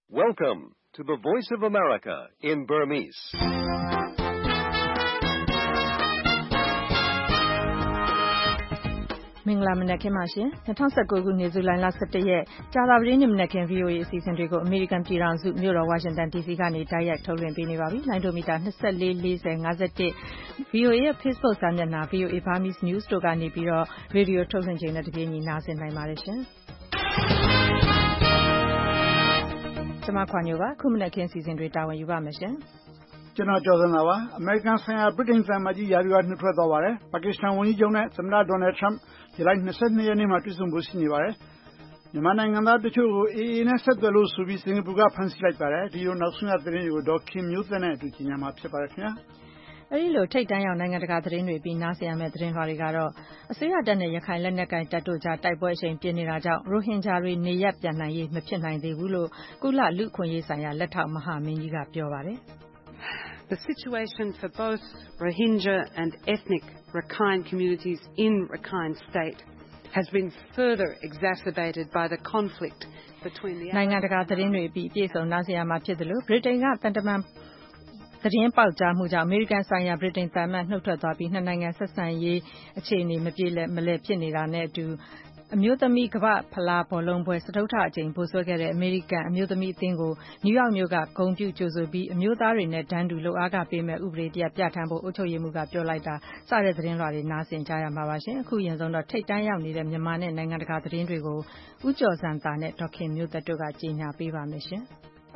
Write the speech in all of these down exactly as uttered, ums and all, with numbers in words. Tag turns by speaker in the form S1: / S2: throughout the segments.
S1: Welcome to the Voice of America in Burmese.
S2: ။မင်္ဂလာမနက်ခင်းပါရှင်။၂၀၁၉ခုနှစ်ဇူလိုင်လ၁၁ရက်ကြာသပတေးနေ့မနက်ခင်း V O A အစီအစဉ်တွေကိုအမေရိကန်ပြည်ထောင်စုမြို့တော်ဝါရှင်တန် D C ကနေတိုက်ရိုက်ထုတ်လွှင့်ပေးနေပါပြီ။လိုင်းဒိုမီတာ၂၄ ၄၀ ၅၁ V O A ရဲ့ Facebook စာမျက်နှာ V O A Burmese News တို့ကနေပြီးတော့ရေဒီယိုထုတ်လွှင့်ချိန်နဲ့တပြေးညီနားဆင်နိုင်ပါတယ်ရှင်။ကျွန်မခွာညိုပါခုမနက်ခင်းအစီအစဉ်တွေတာဝန်ယူပါမယ်ရှင်
S3: ။ကျွန်တော်ကျော်စံလာပါအမေရိကန်ဆိုင်ရာဗြိတိန်သံအမတ်ကြီးယာရီကနှုတ်ထွက်သွားပါတယ်ပါကစ္စတန်ဝန်ကြီးချုပ်နဲ့သမ္မတဒေါ်နယ်ထရမ့်ဇူလိုင်၂၂ရက်နေ့မှာတွေ့ဆုံဖို့ရှိနေပါတယ်မြန်မာနိုင်ငံသားတချို့ကို A A နဲ့ဆက်သွယ်လို့ဆိုပြီးစင်ကာပူကဖမ်းဆီးလိုက်ပါတယ်ဒီလိုနောက်ဆုံးရသတင်းတွေကိုဒေါ်ခင်မျိုးသက်နဲ့အတူကြီးညာမှာဖြစ်ပါတယ်ခင်ဗျာ
S2: အဲဒီလိုထိတ်တန့်ရောက်နိုင်ငံတကာသတင်းတွေပြီးနားဆင်ရမယ့်သတင်းလွှာတွေကတော့အစိုးရတပ်နဲ့ရခိုင်လက်နက်ကိုင်တပ်တို့ကြားတိုက်ပွဲအရှိန်ပြင်းနေတာကြောင့်ရိုဟင်ဂျာတွေနေရပ်ပြန်နိုင်ရေးမဖြစ်နိုင်သေးဘူးလို့ကုလလူ့အခွင့်အရေးဆိုင်ရာလက်ထောက်မဟာမင်းကြီးကပြောပါတယ်
S4: The situation for both Rohingya and ethnic Rakhine communities in Rakhine State has been further exacerbated by the conflict between the
S2: နိုင်ငံတကာသတင်းတွေပြီးပြည်စုံနားဆင်ရမှာဖြစ်တယ်လို့ဗြိတိန်ကတန်တမန်သတင်းပေါက်ကြားမှုကြောင့်အမေရိကန်ဆိုင်ရာဗြိတိန်သံအမတ်နှုတ်ထွက်သွားပြီးနှစ်နိုင်ငံဆက်ဆံရေးအခြေအနေမပြေလည်မလည်ဖြစ်နေတာနဲ့အတူအမျိုးသမီးကမ္ဘာဖလားဘောလုံးပွဲစတုတ္ထအကြိမ်ဗိုလ်စွဲခဲ့တဲ့အမေရိကန်အမျိုးသမီးအသင်းကိုနယူးယောက်မြို့ကဂုဏ်ပြုကြိုဆိုပြီးအမျိုးသားတွေနဲ့တန်းတူလုပ်အားခပေးမဲ့ဥပဒေတရပ်ပြဋ္ဌာန်းဖို့အုပ်ချုပ်ရေးမှူးကပြောလိုက်တာစတဲ့သတင်းလွှာတွေနားဆင်ကြရမှာပါရှင်အခုရင်ဆုံးတော့ထိတ်တန့်ရောက်နေတဲ့မြန်မာနဲ့နိုင်ငံတကာသတင်းတွေကိုဦးကျော်စံသာနဲ့ဒေါက်ခင်မျိုးသက်တို့ကကြေညာပေးပါမယ်ရှင်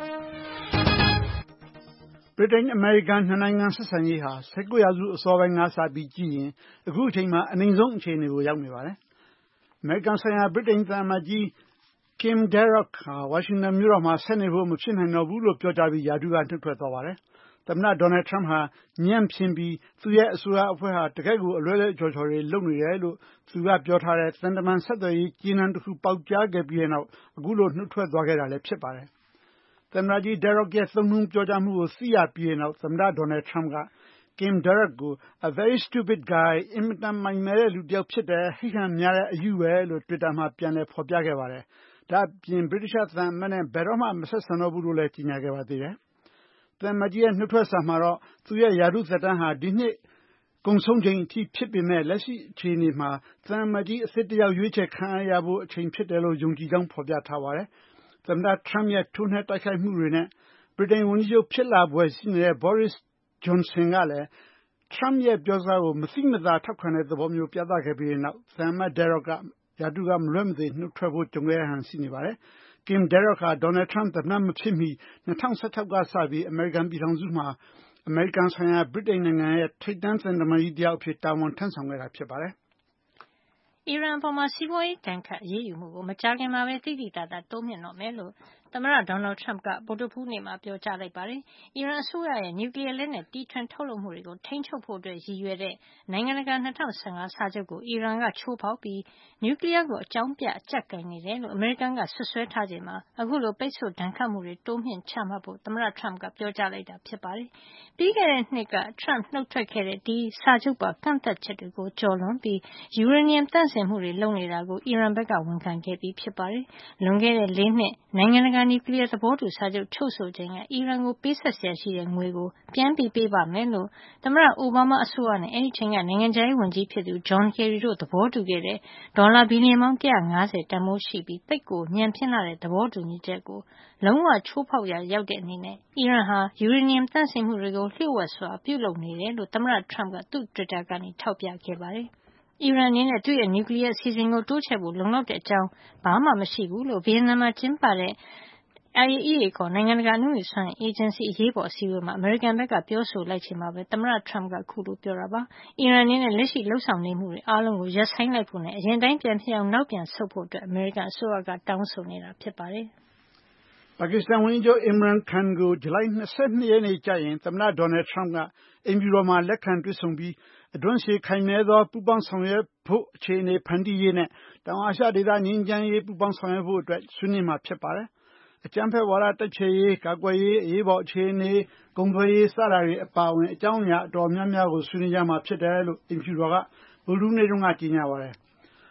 S3: ဗြိတိန်အမေရိကန်နှစ်နိုင်ငံဆက်ဆံရေးဟာ၁၉ရာစုအစောပိုင်းကစပြီးကြည့်ရင်အခုအချိန်မှာအနိမ့်ဆုံးအခြေအနေကိုရောက်နေပါတယ်အမေရိကန်ဆိုင်ရာဗြိတိန်သံအမတ်ကြီး Kim Darroch ဟာဝါရှင်တန်မြို့တော်မှာဆက်နေဖို့မဖြစ်နိုင်တော့ဘူးလို့ပြောကြားပြီးရာထူးကနှုတ်ထွက်သွားပါတယ်သမ္မတဒေါ်နယ်ထရမ့်ဟာညံ့ဖျင်းပြီးသူ့ရဲ့အစိုးရအဖွဲ့ဟာတကယ့်ကိုအလွဲလွဲချော်ချော်တွေလုပ်နေတယ်လို့သူကပြောထားတဲ့သံတမန်ဆက်သွယ်ရေးကြေးနန်းတစ်ခုပေါက်ကြားခဲ့ပြီးတဲ့နောက်အခုလိုနှုတ်ထွက်သွားခဲ့တာလည်းဖြစ်ပါတယ်သမ္မတကြီး Darroch ရဲ့သုံးနှုန်းပြောကြားမှုကိုသိရပြီးတဲ့နောက်သမ္မတဒေါ်နယ်ထရမ့်က Kim Darroch ကို a very stupid guy အင်မတန်မိုက်မဲတဲ့လူတစ်ယောက်ဖြစ်တယ်ဟိဟန်များတဲ့အယူပဲလို့ Twitter မှာပြန်လည်ဖော်ပြခဲ့ပါတယ်ဒါ့အပြင်ဗြိတိသျှသံအမတ်နဲ့ဘယ်တော့မှမဆက်ဆံတော့ဘူးလို့လည်းကြေညာခဲ့ပါသေးတယ်သံအမတ်ကြီးရဲ့နှုတ်ထွက်စာမှာတော့သူ့ရဲ့ရာထူးသက်တမ်းဟာဒီနှစ်ကုန်ဆုံးချိန်အထိဖြစ်ပေမဲ့လက်ရှိအခြေအနေမှာသံအမတ်ကြီးအသစ်တစ်ယောက်ရွေးချယ်ခံရဖို့အချိန်ဖြစ်တယ်လို့ယုံကြည်ကြောင်းဖော်ပြထားပါတယ်သမ္မတထရမ့်ရဲ့ထိုးနှက်တိုက်ခိုက်မှုတွေနဲ့ဗြိတိန်ဝန်ကြီးချုပ်ဖြစ်လာပွဲရှိနေတဲ့ Boris Johnson ကလည်းထရမ့်ရဲ့ပြောစကားကိုမသိမသာထောက်ခံတဲ့သဘောမျိုးပြသခဲ့ပြီးတဲ့နောက်သံအမတ် Darroch ကရာထူးကမလွဲမသွေနှုတ်ထွက်ဖို့ကြုံခဲ့ရဟန်ရှိနေပါတယ်။ Kim Darroch ဟာဒေါ်နယ်ထရမ့်သမ္မတမဖြစ်မီ၂၀၁၆ကစပြီးအမေရိကန်ပြည်ထောင်စုမှာအမေရိကန်ဆိုင်ရာဗြိတိန်နိုင်ငံရဲ့ထိပ်တန်းသံတမန်ကြီးတစ်ယောက်အဖြစ်တာဝန်ထမ်းဆောင်ခဲ့တာဖြစ်ပါတယ်
S5: အီရန်အပေါ်မှာစီးပွားရေးတန်ခတ်အရေးယူမှုကိုမကြာခင်မှာပဲသိသိသာသာတိုးမြှင့်တော့မယ်လို့သမ္မတဒေါ်နယ်ထရမ့်ကဗုဒ္ဓဟူးနေ့မှာပြောကြားလိုက်ပါတယ်။အီရန်အစိုးရရဲ့နျူကလီးယားလက်နက်တီထွင်ထုတ်လုပ်မှုတွေကိုထိန်းချုပ်ဖို့အတွက်ရည်ရွယ်တဲ့နိုင်ငံတကာ၂၀၁၅စာချုပ်ကိုအီရန်ကချိုးဖောက်ပြီးနျူကလီးယားကိုအကြောင်းပြအကျပ်ကိုင်နေတယ်လို့အမေရိကန်ကဆွဆွဲထားချိန်မှာအခုလိုပိတ်ဆို့ဒဏ်ခတ်မှုတွေတိုးမြှင့်ချမှတ်ဖို့သမ္မတထရမ့်ကပြောကြားလိုက်တာဖြစ်ပါတယ်။ပြီးခဲ့တဲ့နှစ်ကထရမ့်နှုတ်ထွက်ခဲ့တဲ့ဒီစာချုပ်ပါကန့်သတ်ချက်တွေကိုကျော်လွန်ပြီးယူရေနီယံသန့်စင်မှုတွေလုပ်နေတာကိုအီရန်ဘက်ကဝန်ခံခဲ့ပြီးဖြစ်ပါတယ်။လွန်ခဲ့တဲ့လေးနှစ်နိုင်ငံတကာနျူကလီးယားသဘောတူစာချုပ်ချုပ်ဆိုချိန်ကအီရန်ကိုပေးဆက်ဆရာရှိတဲ့ငွေကိုပြန်ပြီးပေးပါမယ်လို့သမ္မတအိုဘားမားအစိုးရနဲ့အဲဒီချိန်ကနိုင်ငံခြားရေးဝန်ကြီးဖြစ်သူဂျွန်ကယ်ရီတို့သဘောတူခဲ့တဲ့ဒေါ်လာဘီလီယံပေါင်း၁၅၀တန်ဖိုးရှိပြီးသိပ်ကိုညံ့ဖျင်းလာတဲ့သဘောတူညီချက်ကိုလုံးဝချိုးဖောက်ရာရောက်တဲ့အနေနဲ့အီရန်ဟာယူရေနီယံသန့်စင်မှုတွေကိုလျှို့ဝှက်စွာပြုလုပ်နေတယ်လို့သမ္မတထရမ့်ကသူ့ Twitter ကနေထောက်ပြခဲ့ပါတယ်။အီရန်အနေနဲ့သူ့ရဲ့နျူကလီးယားအစီအစဉ်ကိုတိုးချဲ့ဖို့လုံလောက်တဲ့အကြောင်းဘာမှမရှိဘူးလို့ဗီယက်နမ်မှာကျင်းပတဲ့ I A E A ခေါ်နိုင်ငံတကာအနုမြူစွမ်းအင်အေဂျင်စီအရေးပေါ်အစည်းအဝေးမှာအမေရိကန်ဘက်ကပြောဆိုလိုက်ချိန်မှာပဲသမ္မတထရမ့်ကအခုလိုပြောတာပါ။အီရန်အနေနဲ့လက်ရှိလှုပ်ဆောင်နေမှုတွေအားလုံးကိုရပ်ဆိုင်းလိုက်ဖို့နဲ့အရင်တိုင်းပြန်ဖြစ်အောင်နောက်ပြန်ဆုတ်ဖို့အတွက်အမေရိကန်အစိုးရကတောင်းဆိုနေတာဖြစ်ပါတယ်
S3: ။ပါကစ္စတန်ဝန်ကြီးချုပ် Imran Khan ကိုဇူလိုင်၂၂ရက်နေ့ကျရင်သမ္မတဒေါ်နယ်ထရမ့်ကအိမ်ဖြူတော်မှာလက်ခံတွေ့ဆုံပြီးအတွင်းရှည်ခိုင်မြဲသောပူးပေါင်းဆောင်ရွက်ဖို့အခြေအနေဖန်တီးရေးနဲ့တောင်အာရှဒေသငြိမ်းချမ်းရေးပူးပေါင်းဆောင်ရွက်ဖို့အတွက်ဆွေးနွေးမှာဖြစ်ပါတယ်။အကြမ်းဖက်ဝါဒတိုက်ဖျက်ရေးကာကွယ်ရေးအရေးပေါ်အခြေအနေကုန်သွယ်ရေးစတာတွေအပါအဝင်အကြောင်းအရာအတော်များများကိုဆွေးနွေးကြမှာဖြစ်တယ်လို့အိမ်ဖြူတော်ကဗုဒ္ဓဟူးနေ့တုန်းကကြေညာပါတယ်။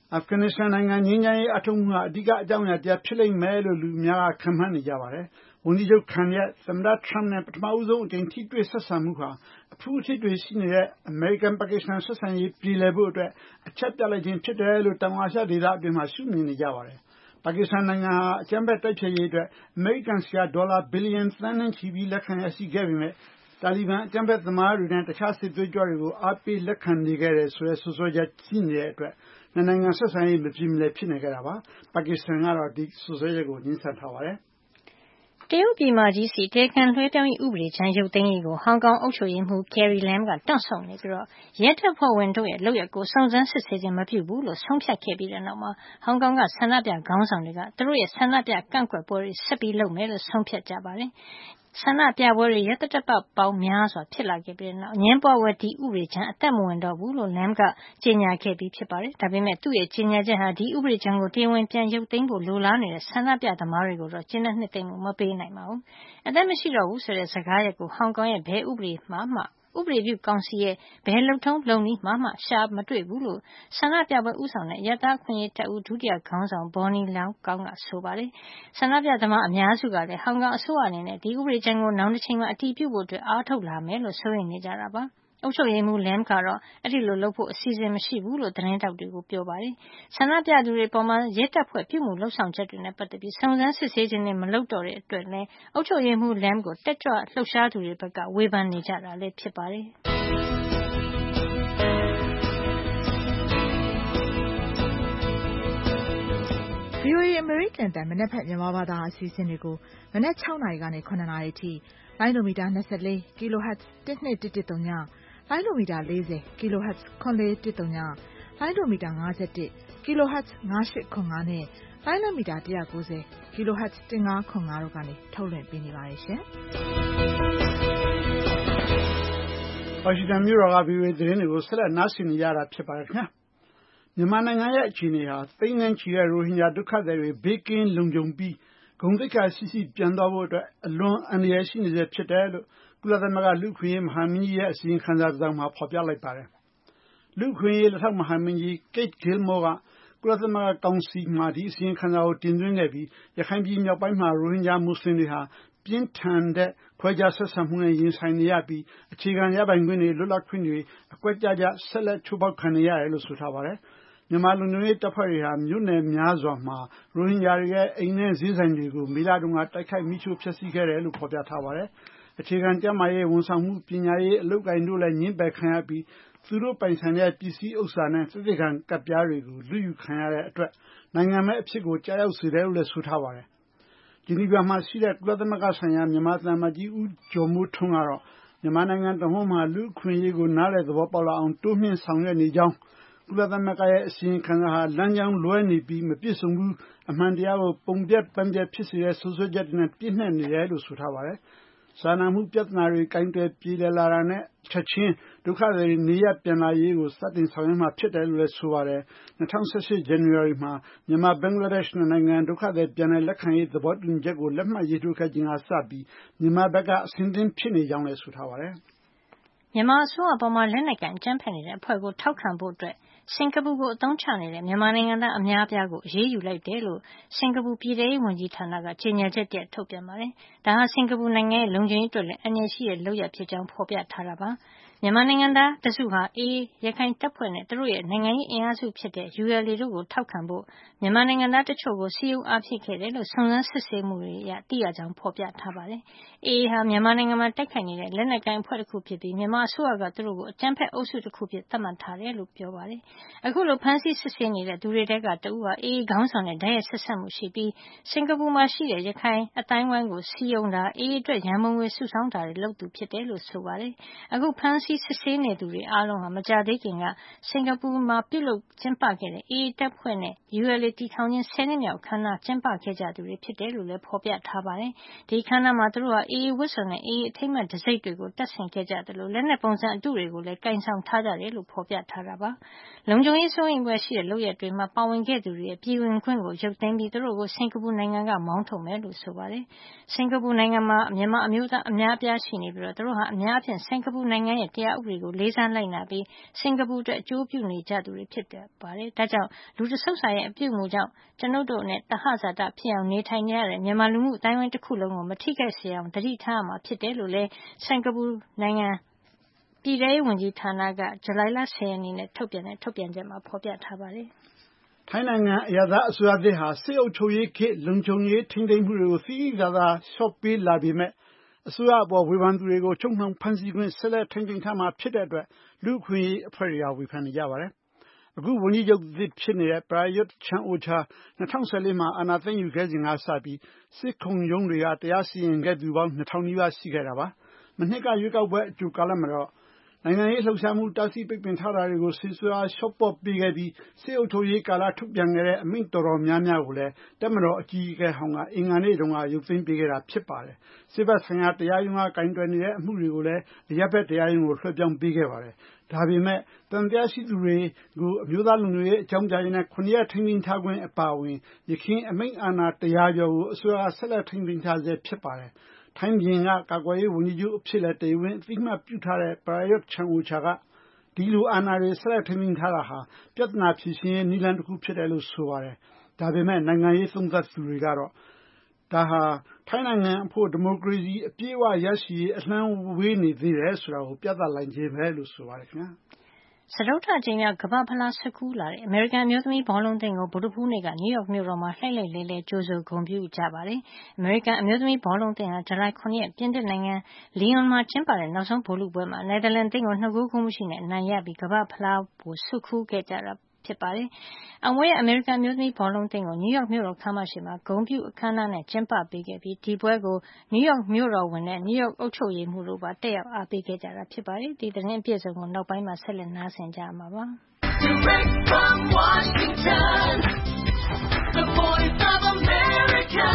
S3: အာဖဂန်နစ္စတန်နိုင်ငံငြိမ်းချမ်းရေးအထောက်အမှုဟာအဓိကအကြောင်းအရာတရားဖြစ်လိမ့်မယ်လို့လူများကခန့်မှန်းနေကြပါတယ်။ဝန်ကြီးချုပ်ခံရဲ့သမ္မတထရမ့်နဲ့ပထမဦးဆုံးအကြိမ်ထိတွေ့ဆက်ဆံမှုဟာအဖူးအထစ်တွေရှိနေတဲ့အမေရိကန်ပါကစ္စတန်ဆက်ဆံရေးပြည်လည်ဖို့အတွက်အချက်ပြလိုက်ခြင်းဖြစ်တယ်လို့တောင်အာရှဒေသအတွင်းမှာရှုမြင်နေကြပါတယ်။ပါကစ္စတန်နိုင်ငံဟာအကြမ်းဖက်တိုက်ဖျက်ရေးအတွက်အမေရိကန်ဆီကဒေါ်လာဘီလီယံသန်းနဲ့ချီပြီးလက်ခံရရှိခဲ့ပေမဲ့တာလီဘန်အကြမ်းဖက်သမားတွေနဲ့တခြားစစ်သွေးကြွတွေကိုအားပေးလက်ခံနေခဲ့တယ်ဆိုတဲ့ဆိုဆိုချက်ရှိနေတဲ့အတွက်နှစ်နိုင်ငံဆက်ဆံရေးမပြေမလည်ဖြစ်နေကြတာပါ။ပါကစ္စတန်ကတော့ဒီဆိုဆိုချက်ကိုညှင်းဆန်ထားပါတယ်
S5: တရုတ်ပြည်မကြီးစီတရားခံလွှဲပြောင်းရေးဥပဒေကြမ်းရုပ်သိမ်းရေးကိုဟောင်ကောင်အုပ်ချုပ်ရေးမှူး Carrie Lam ကတွန့်ဆုတ်နေပြီးတော့ရဲတပ်ဖွဲ့ဝင်တို့ရဲ့လုပ်ရပ်ကိုစုံစမ်းစစ်ဆေးခြင်းမပြုဘူးလို့ဆုံးဖြတ်ခဲ့ပြီးတဲ့နောက်မှာဟောင်ကောင်ကဆန္ဒပြခေါင်းဆောင်တွေကသူတို့ရဲ့ဆန္ဒပြကန့်ကွက်ပွဲတွေဆက်ပြီးလုပ်မယ်လို့ဆုံးဖြတ်ကြပါတယ်။ဆန္ဒပြပွဲတွေရက်တတပတ်ပေါင်းများစွာဖြစ်လာခဲ့ပြီးတဲ့နောက်အငင်းပွားဝဲဒီဥပဒေချမ်းအသက်မဝင်တော့ဘူးလို့ Lam ကကြေညာခဲ့ပြီးဖြစ်ပါတယ်။ဒါပေမဲ့သူ့ရဲ့ကြေညာချက်ဟာဒီဥပဒေချမ်းကိုတရားဝင်ပြန်ရုပ်သိမ်းဖို့လိုလားနေတဲ့ဆန္ဒပြသမားတွေကိုတော့ကျင်းတဲ့နှစ်သိမ့်မှုမပေးနိုင်ပါဘူး။အသက်မရှိတော့ဘူးဆိုတဲ့စကားရပ်ကိုဟောင်ကောင်ရဲ့ဘဲဥပဒေမှာမှဥပဒေပြုကောင်စီရဲ့ဘယ်လုံထုံးလုံနည်းမှမှရှာမတွေ့ဘူးလို့ဆန္ဒပြပွဲဥဆောင်တဲ့ရတခွင့်ရေးတပ်ဦးဒုတိယခေါင်းဆောင် Bonnie Lau ကောင်းကဆိုပါတယ်။ဆန္ဒပြသမားအများစုကလည်းဟောင်ကောင်အစိုးရအနေနဲ့ဒီဥပဒေကြမ်းကိုနောက်တစ်ချိန်မှာအတည်ပြုဖို့အတွက်အားထုတ်လာမယ်လို့ဆိုရင်နေကြတာပါ။အုပ်ချုပ်ရေးမှူး Lam ကတော့အဲ့ဒီလိုလုပ်ဖို့အစီအစဉ်မရှိဘူးလို့သတင်းတောက်တွေကိုပြောပါတယ်။ဆန္ဒပြသူတွေပေါ်မှာရဲတပ်ဖွဲ့ပြုမှုလှုပ်ဆောင်ချက်တွေနဲ့ပတ်သက်ပြီးစုံစမ်းစစ်ဆေးခြင်းတွေမလုပ်တော့တဲ့အတွက်လည်းအုပ်ချုပ်ရေးမှူး Lam ကိုတက်ကြွလှုပ်ရှားသူတွေဘက်ကဝေဖန်နေကြတာလည်းဖြစ်ပါတယ်။
S6: ဗွီအိုအေ အမေရိကန်အသံမနက်ဖြန်မြန်မာဘာသာအစီအစဉ်တွေကိုမနက်၆နာရီကနေ၇နာရီအထိလိုင်းဒိုမီတာ၂၄ kHz တစ်၂၁၁၃ညလိုင်းဒိုမီတာ၄၀ kHz ခွန်လေး၁၃ညလိုင်းဒိုမီတာ၅၁ kHz ၅၈ခွန်၅နဲ့လိုင်းဒိုမီတာ၁၉၀ kHz ၁၅ခွန်၅တို့ကနေထုတ်လွှင့်ပေးနေပါတယ်ရှင်။
S3: ဝါရှင်တန်မြို့တော်က ဗွီအိုအေသတင်းတွေကိုဆက်လက်နားဆင်နေကြတာဖြစ်ပါတယ်ခင်ဗျာ။မြန်မာနိုင်ငံရဲ့အခြေအနေဟာသိန်းနဲ့ချီတဲ့ရိုဟင်ဂျာဒုက္ခသည်တွေဘေးကင်းလုံခြုံပြီးဂုဏ်သိက္ခာရှိရှိပြန်သွားဖို့အတွက်အလွန်အန္တရာယ်ရှိနေစေဖြစ်တယ်လို့ကုလသမဂ္ဂလူ့အခွင့်အရေးမဟာမင်းကြီးရဲ့အစီရင်ခံစာတစ်စောင်မှာဖော်ပြလိုက်ပါတယ်။လူ့အခွင့်အရေးလက်ထောက်မဟာမင်းကြီး Kate Gilmore ကကုလသမဂ္ဂကောင်စီမှာဒီအစီရင်ခံစာကိုတင်သွင်းခဲ့ပြီးရခိုင်ပြည်မြောက်ပိုင်းမှာရိုဟင်ဂျာမွတ်စလင်တွေဟာပြင်းထန်တဲ့ခွဲခြားဆက်ဆံမှုနဲ့ရင်ဆိုင်နေရပြီးအခြေခံရပိုင်ခွင့်တွေလွတ်လပ်ခွင့်တွေအကွက်ကြကြဆက်လက်ချိုးဖောက်ခံနေရတယ်လို့ဆိုထားပါတယ်။မြန်မာလူမျိုးရေးတပ်ဖွဲ့တွေဟာမြို့နယ်များစွာမှာရိုဟင်ဂျာတွေရဲ့အိမ်နဲ့ဈေးဆိုင်တွေကိုမေလတုန်းကတိုက်ခိုက်မိရှို့ဖျက်ဆီးခဲ့တယ်လို့ဖော်ပြထားပါတယ်။အခြေခံကျန်းမာရေးဝန်ဆောင်မှုပညာရေးအလုပ်ကိုင်တို့လည်းညှင်းပယ်ခံရပြီးသူတို့ပိုင်ဆိုင်တဲ့ပစ္စည်းဥစ္စာနဲ့သစ္စာခံကပ်ပြားတွေကိုလူယူခံရတဲ့အတွက်နိုင်ငံမဲ့အဖြစ်ကိုကြားရောက်စေတယ်လို့လည်းဆိုထားပါတယ်။ဂျီနီဗာမှာရှိတဲ့ကုလသမဂ္ဂဆိုင်ရာမြန်မာသံအမတ်ကြီးဦးကျော်မိုးထွန်းကတော့မြန်မာနိုင်ငံတဝန်းမှာလူ့အခွင့်အရေးကိုနားလည်သဘောပေါက်လာအောင်တိုးမြှင့်ဆောင်ရွက်နေကြောင်းကုလသမဂ္ဂရဲ့အစီရင်ခံစာဟာလမ်းကြောင်းလွဲနေပြီးမပြည့်စုံဘူးအမှန်တရားကိုပုံပြက်ပန်းပြက်ဖြစ်စေတဲ့ဆိုးဆိုးချက်တွေနဲ့ပြည့်နှက်နေတယ်လို့ဆိုထားပါတယ်။စာနာမှုပြဿနာတွေကင်တွယ်ပြေလည်လာတာနဲ့ချက်ချင်းဒုက္ခတွေနေရပြန်လာရေးကိုစတင်ဆောင်ရွက်မှဖြစ်တယ်လို့လည်းဆိုပါတယ်။၂၀၁၈ဇန်နဝါရီမှာမြန်မာဘင်္ဂလားဒေ့ရှ်နိုင်ငံဒုက္ခတွေပြန်လည်လက်ခံရေးသဘောတူညီချက်ကိုလက်မှတ်ရေးထိုးခဲ့ခြင်းကစပြီးမြန်မာဘက်ကအဆင်သင့်ဖြစ်နေကြောင်းလည်းဆိုထားပါတယ်။
S5: မြန်မာအစိုးရပေါ်မှာလက်နက်ကန်အကြမ်းဖက်နေတဲ့အဖွဲ့ကိုထောက်ခံဖို့အတွက်စင်ကာပူကိုအသုံးချနေတဲ့မြန်မာနိုင်ငံသားအများအပြားကိုအရေးယူလိုက်တယ်လို့စင်ကာပူပြည်ထရေးဝန်ကြီးဌာနကကြေညာချက်တရက်ထုတ်ပြန်ပါတယ်။ဒါဟာစင်ကာပူနိုင်ငံရဲ့လုံခြုံရေးအတွက်လည်းအန္တရာယ်ရှိတဲ့လုပ်ရပ်ဖြစ်ကြောင်းဖော်ပြထားတာပါ။မြန်မာနိုင်ငံသားတစုဟာအေးရခိုင်တပ်ဖွဲ့နဲ့သူတို့ရဲ့နိုင်ငံရေးအင်အားစုဖြစ်တဲ့ ယူ အယ် အေ တို့ကိုထောက်ခံဖို့မြန်မာနိုင်ငံသားတချို့ကိုစီးရုံးအားဖြည့်ခဲ့တယ်လို့စုံစမ်းစစ်ဆေးမှုတွေအရသိရကြောင်းဖော်ပြထားပါတယ်။အေးဟာမြန်မာနိုင်ငံမှာတိုက်ခိုက်နေတဲ့လက်နက်ကိုင်အဖွဲ့တစ်ခုဖြစ်ပြီးမြန်မာအစိုးရကသူတို့ကိုအကြမ်းဖက်အုပ်စုတစ်ခုဖြစ်သတ်မှတ်ထားတယ်လို့ပြောပါတယ်။အခုလိုဖမ်းဆီးစစ်ဆေးနေတဲ့သူတွေတဲကတဦးဟာအေးခေါင်းဆောင်တဲ့ဓာတ်ရိုက်ဆက်ဆက်မှုရှိပြီးစင်ကာပူမှာရှိတဲ့ရခိုင်အတိုင်းဝိုင်းကိုစီးရုံးတာအေးအတွက်ရန်ပုံငွေစုဆောင်းတာတွေလုပ်သူဖြစ်တယ်လို့ဆိုပါတယ်။အခုဖမ်းဆီးစစ်ဆေးနေသူတွေအားလုံးဟာမကြာသေးခင်ကစင်ကာပူမှာပြုလုပ်ကျင်းပခဲ့တဲ့အေးတပ်ဖွဲ့နဲ့ ယူ အယ် အေ တည်ထောင်ခြင်းဆယ်နှစ်မြောက်ခမ်းနားကျင်းပခဲ့ကြသူတွေဖြစ်တယ်လို့လည်းဖော်ပြထားပါတယ်။ဒီခမ်းနားမှာသူတို့ဟာအေးဝတ်စုံနဲ့အေးအထိမ်းအမှတ်တံဆိပ်တွေကိုတပ်ဆင်ခဲ့ကြတယ်လို့လက်နက်ပုံစံအတုတွေကိုလည်းကင်ဆောင်ထားကြတယ်လို့ဖော်ပြထားတာပါ။လုံခြုံရေးစိုးရိမ်ဖွယ်ရှိတဲ့လုပ်ရက်တွေမှာပါဝင်ခဲ့သူတွေရဲ့ပြည်ဝင်ခွင့်ကိုရုပ်သိမ်းပြီးသူတို့ကိုစင်ကာပူနိုင်ငံကမောင်းထုတ်မယ်လို့ဆိုပါတယ်။စင်ကာပူနိုင်ငံမှာမြန်မာအမျိုးသားအများအပြားရှိနေပြီးတော့သူတို့ဟာအများအပြားစင်ကာပူနိုင်ငံရဲ့တရားဥပဒေကိုလေးစားလိုက်နာပြီးစင်ကာပူအတွက်အကျိုးပြုနေကြသူတွေဖြစ်တယ်ပါတယ်။ဒါကြောင့်လူတဆုပ်စာရဲ့အပြုအမူကြောင့်ကျွန်ုပ်တို့နဲ့တဟဇာတဖြစ်အောင်နေထိုင်နေရတဲ့မြန်မာလူမှုအတိုင်းအဝိုင်းတစ်ခုလုံးကိုမထိခိုက်စေအောင်တတိထားရမှာဖြစ်တယ်လို့လည်းစင်ကာပူနိုင်ငံပြည်ထောင်ဝန်ကြီးဌာနကဇူလိုင်လဆယ်ရက်နေ့နဲ့ထုတ်ပြန်တဲ့ထုတ်ပြန်ချက်မှာဖော်ပြထားပါတယ်
S3: ။ထိုင်းနိုင်ငံအရသာအစိုးရသစ်ဟာစစ်အုပ်ချုပ်ရေးခေတ်လုံခြုံရေးထိန်းသိမ်းမှုတွေကိုသိသိသာသာလျှော့ပေးလာပေမဲ့အစိုးရအပေါ်ဝေဖန်သူတွေကိုချုပ်နှောင်ဖမ်းဆီးခွင့်ဆက်လက်ထိန်းသိမ်းထားမှာဖြစ်တဲ့အတွက်လူ့အခွင့်အရေးအဖွဲ့တွေကဝေဖန်နေကြပါတယ်။အခုဝန်ကြီးချုပ်သစ်ဖြစ်နေတဲ့ Prayut Chan-o-cha ၂၀၁၄မှာအာဏာသိမ်းယူခဲ့စဉ်ကစပြီးစစ်ခုံရုံးတွေကတရားစီရင်ခဲ့သူပေါင်းနှစ်ထောင်နီးပါးရှိခဲ့တာပါ။မနှစ်ကရွေးကောက်ပွဲအကြိုကာလမှာတော့နိုင်ငံရေးလှုပ်ရှားမှုတားဆီးပိတ်ပင်ထားတာတွေကိုစစ်အစိုးရလျှော့ပေါ့ပေးခဲ့ပြီးစစ်အုပ်ချုပ်ရေးကာလထုတ်ပြန်ခဲ့တဲ့အမိန့်တော်တော်များများကိုလည်းတပ်မတော်အကြီးအကဲဟောင်းကအင်္ဂါနေ့တုန်းကရုပ်သိမ်းပေးခဲ့တာဖြစ်ပါတယ်။စစ်ဘက်ဆိုင်ရာတရားရုံးကကင်တွယ်နေတဲ့အမှုတွေကိုလည်းအရပ်ဘက်တရားရုံးကိုလွှဲပြောင်းပေးခဲ့ပါတယ်။ဒါပေမဲ့တန်တရားရှိသူတွေကိုအမျိုးသားလုံခြုံရေးအကြောင်းကြားရေးနဲ့ခုနှစ်ရက်ထိန်းသိမ်းထားခွင့်အပါအဝင်ရခိုင်အမိန့်အာဏာတရားကျော်ကိုအစိုးရကဆက်လက်ထိန်းသိမ်းထားဆဲဖြစ်ပါတယ်။ထိုင်းပြည်ကကာကွယ်ရေးဝန်ကြီးချုပ်အဖြစ်လည်းတရားဝင်အသိအမှတ်ပြုထားတဲ့ Prayut Chan-o-cha ကဒီလိုအာဏာတွေဆက်လက်ထိန်းသိမ်းထားတာဟာပြဿနာဖြေရှင်းရေးနည်းလမ်းတစ်ခုဖြစ်တယ်လို့ဆိုပါတယ်။ဒါပေမဲ့နိုင်ငံရေးသုံးသပ်သူတွေကတော့ဒါဟာထိုင်းနိုင်ငံအဖို့ဒီမိုကရေစီအပြည့်အဝရရှိရေးအလှမ်းဝေးနေသေးတယ်ဆိုတာကိုပြသလိုက်ခြင်းပဲလို့ဆိုပါတယ်ခင်ဗျာ။
S5: စတုတ္ထကြိမ်မြောက်ကမ္ဘာဖလားဆွတ်ခူးလာတဲ့အမေရိကန်အမျိုးသမီးဘောလုံးအသင်းကိုဗုဒ္ဓဟူးနေ့ကနယူးယောက်မြို့တော်မှာလှိုက်လှိုက်လဲလှဲကြိုဆိုဂုဏ်ပြုကြပါတယ်။အမေရိကန်အမျိုးသမီးဘောလုံးအသင်းဟာဇူလိုင်ခုနှစ်ရက်ပြင်သစ်နိုင်ငံလီယွန်မှာကျင်းပတဲ့နောက်ဆုံးဗိုလ်လုပွဲမှာနယ်သာလန်အသင်းကိုနှစ်ဂိုးကူးမရှိနဲ့အနိုင်ရပြီးကမ္ဘာဖလားကိုဆွတ်ခူးခဲ့ကြတာဖြစ်ပါတယ်။အောင်ပွဲရအမေရိကန်မျိုးသမီးဘောလုံးအသင်းကိုနယူးယောက်မြို့တော်ခမ်းမရှိမှာဂုဏ်ပြုအခမ်းအနားနဲ့ကျင်းပပေးခဲ့ပြီးဒီပွဲကိုနယူးယောက်မြို့တော်ဝန်နဲ့နယူးယောက်အုပ်ချုပ်ရေးမှူးတို့ပါတက်ရောက်အားပေးခဲ့ကြတာဖြစ်ပါတယ်။ဒီသတင်းအပြည့်အစုံကိုနောက်ပိုင်းမှာဆက်လက်နားဆင်ကြရမှာပါ။ Direct from Washington, the Voice of America,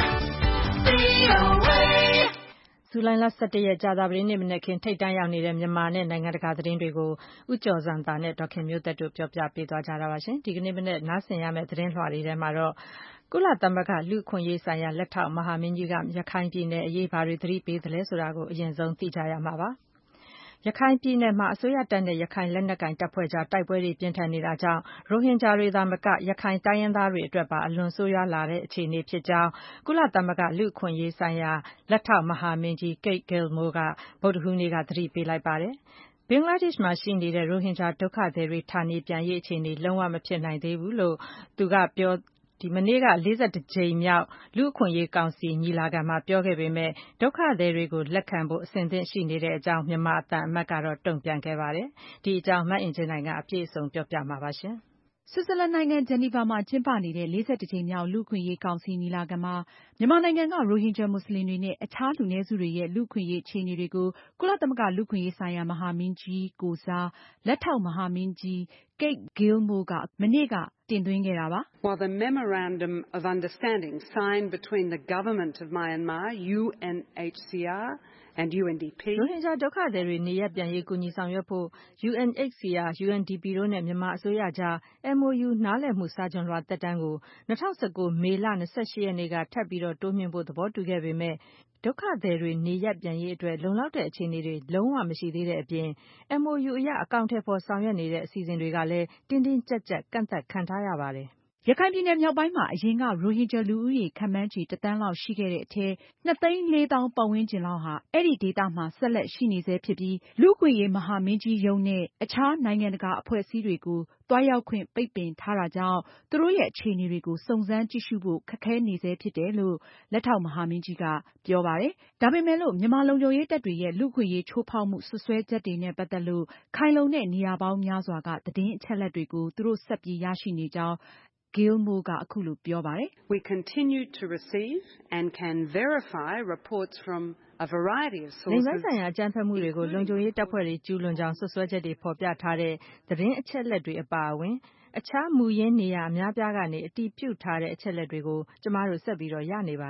S5: V O A ဇူလိုင်လဆယ့်တစ်ရက်ကြာသပတေးနေ့မနက်ခင်းထိပ်တန်းရောက်နေတဲ့မြန်မာနဲ့နိုင်ငံတကာသတင်းတွေကိုဦးကျော်ဇံသာနဲ့ဒေါက်ခင်မျိုးသက်တို့ပြောပြပေးသွားကြတာပါရှင်။ဒီကနေ့မနက်နားဆင်ရမယ့်သတင်းလွှာတွေထဲမှာတော့ကုလသမဂ္ဂလူ့အခွင့်အရေးဆိုင်ရာလက်ထောက်မဟာမင်းကြီးကရခိုင်ပြည်နယ်အရေးဘာတွေသတိပေးသလဲဆိုတာကိုအရင်ဆုံးသိကြရမှာပါ။ရခိုင်ပြည်နယ်မှာအစိုးရတပ်နဲ့ရခိုင်လက်နက်ကိုင်တပ်ဖွဲ့ကြားတိုက်ပွဲတွေပြင်းထန်နေတာကြောင့်ရိုဟင်ဂျာတွေသာမကရခိုင်တိုင်းရင်းသားတွေအတွက်ပါအလွန်ဆိုးရွားလာတဲ့အခြေအနေဖြစ်ကြောင်းကုလသမဂ္ဂလူ့အခွင့်အရေးဆိုင်ရာလက်ထောက်မဟာမင်းကြီး Kate Gilmore ကဗုဒ္ဓဟူးနေ့ကသတိပေးလိုက်ပါတယ်။ဘင်္ဂလားဒေ့ရှ်မှာရှိနေတဲ့ရိုဟင်ဂျာဒုက္ခသည်တွေဌာနေပြန်ရေးအခြေအနေလုံးဝမဖြစ်နိုင်သေးဘူးလို့သူကပြောဒီမနေ့ကလေးဆယ့်တစ်ကြိမ်မြောက်လူ့အခွင့်အရေးကောင်စီညီလာခံမှာပြောခဲ့ပေမဲ့ဒုက္ခသည်တွေကိုလက်ခံဖို့အဆင်သင့်ရှိနေတဲ့အကြောင်းမြန်မာအသံအမတ်ကတော့တုံ့ပြန်ခဲ့ပါတယ်။ဒီအကြောင်းမအင်ကြင်းနိုင်ကအပြည့်အစုံပြောပြမှာပါရှင်
S6: ။ဆွစ်ဇာလန်နိုင်ငံဂျနီဗာမှာကျင်းပနေတဲ့လေးဆယ့်တစ်ကြိမ်မြောက်လူ့အခွင့်အရေးကောင်စီညီလာခံမှာမြန်မာနိုင်ငံကရိုဟင်ဂျာမွတ်စလင်တွေနဲ့အခြားလူနည်းစုတွေရဲ့လူ့အခွင့်အရေးအခြေအနေတွေကိုကုလသမဂ္ဂလူ့အခွင့်အရေးဆိုင်ရာမဟာမင်းကြီးကိုယ်စားလက်ထောက်မဟာမင်းကြီး Kate Gilmore ကမနေ့ကတင်သွင်းခဲ့တာပါ။
S4: While the memorandum of understanding signed between the government of Myanmar, U N H C R and U N D P
S2: ရိုဟင်ဂျာဒုက္ခသည်တွေနေရပ်ပြန်ရေးကူညီဆောင်ရွက်ဖို့ U N H C R, U N D P တို့နဲ့မြန်မာအစိုးရကြား M O U နားလည်မှုစာချွန်လွှာသက်တမ်းကို၂၀၁၉မေလ၂၈ရက်နေ့ကထပ်ပြီးတိုးမြှင့်ဖို့သဘောတူခဲ့ပေမဲ့ဒုက္ခသည်တွေနေရပ်ပြန်ရေးအတွက်လုံလောက်တဲ့အခြေအနေတွေလုံးဝမရှိသေးတဲ့အပြင် M O U အရအကောင်အထည်ဖော်ဆောင်ရွက်နေတဲ့အစီအစဉ်တွေကလည်းတင်းတင်းကြပ်ကြပ်ကန့်သတ်ခံထားရပါတယ်။
S6: ရခိုင်ပြည်နယ်မြောက်ပိုင်းမှာအရင်ကရိုဟင်ဂျာလူဦးရေခန့်မှန်းခြေတစ်သန်းလောက်ရှိခဲ့တဲ့အထဲနှစ်သိန်းလေးသောင်းပတ်ဝန်းကျင်လောက်ဟာအဲဒီဒေသမှာဆက်လက်ရှိနေဆဲဖြစ်ပြီးလူ့အခွင့်အရေးမဟာမင်းကြီးရုံးနဲ့အခြားနိုင်ငံတကာအဖွဲ့အစည်းတွေကိုသွားရောက်ခွင့်ပိတ်ပင်ထားတာကြောင့်သူတို့ရဲ့အခြေအနေတွေကိုစုံစမ်းကြည့်ရှုဖို့ခက်ခဲနေဆဲဖြစ်တယ်လို့လက်ထောက်မဟာမင်းကြီးကပြောပါတယ်။ဒါပေမဲ့လို့မြန်မာလုံခြုံရေးတပ်တွေရဲ့လူ့အခွင့်အရေးချိုးဖောက်မှုစွပ်စွဲချက်တွေနဲ့ပတ်သက်လို့ခိုင်လုံတဲ့နေရာပေါင်းများစွာကသတင်းအချက်အလက်တွေကိုသူတို့ဆက်ပြီးရရှိနေကြောင်းGilmore ကအခုလိုပြောပါတယ်
S4: ။ We continue to receive and can verify reports from a variety of sources.
S2: လိင်ပိုင်းဆိုင်ရာအကြမ်းဖက်မှုတွေကိုလုံခြုံရေးတပ်ဖွဲ့တွေကျူးလွန်ကြောင်းဆွဆွဲချက်တွေဖော်ပြထားတဲ့သတင်းအချက်အလက်တွေအပါအဝင်အခြားမူရင်းနေရာအများပြားကနေအတည်ပြုထားတဲ့အချက်အလက်တွေကိုကျမတို့ဆက်ပြီးတော့ရနေပါတယ်။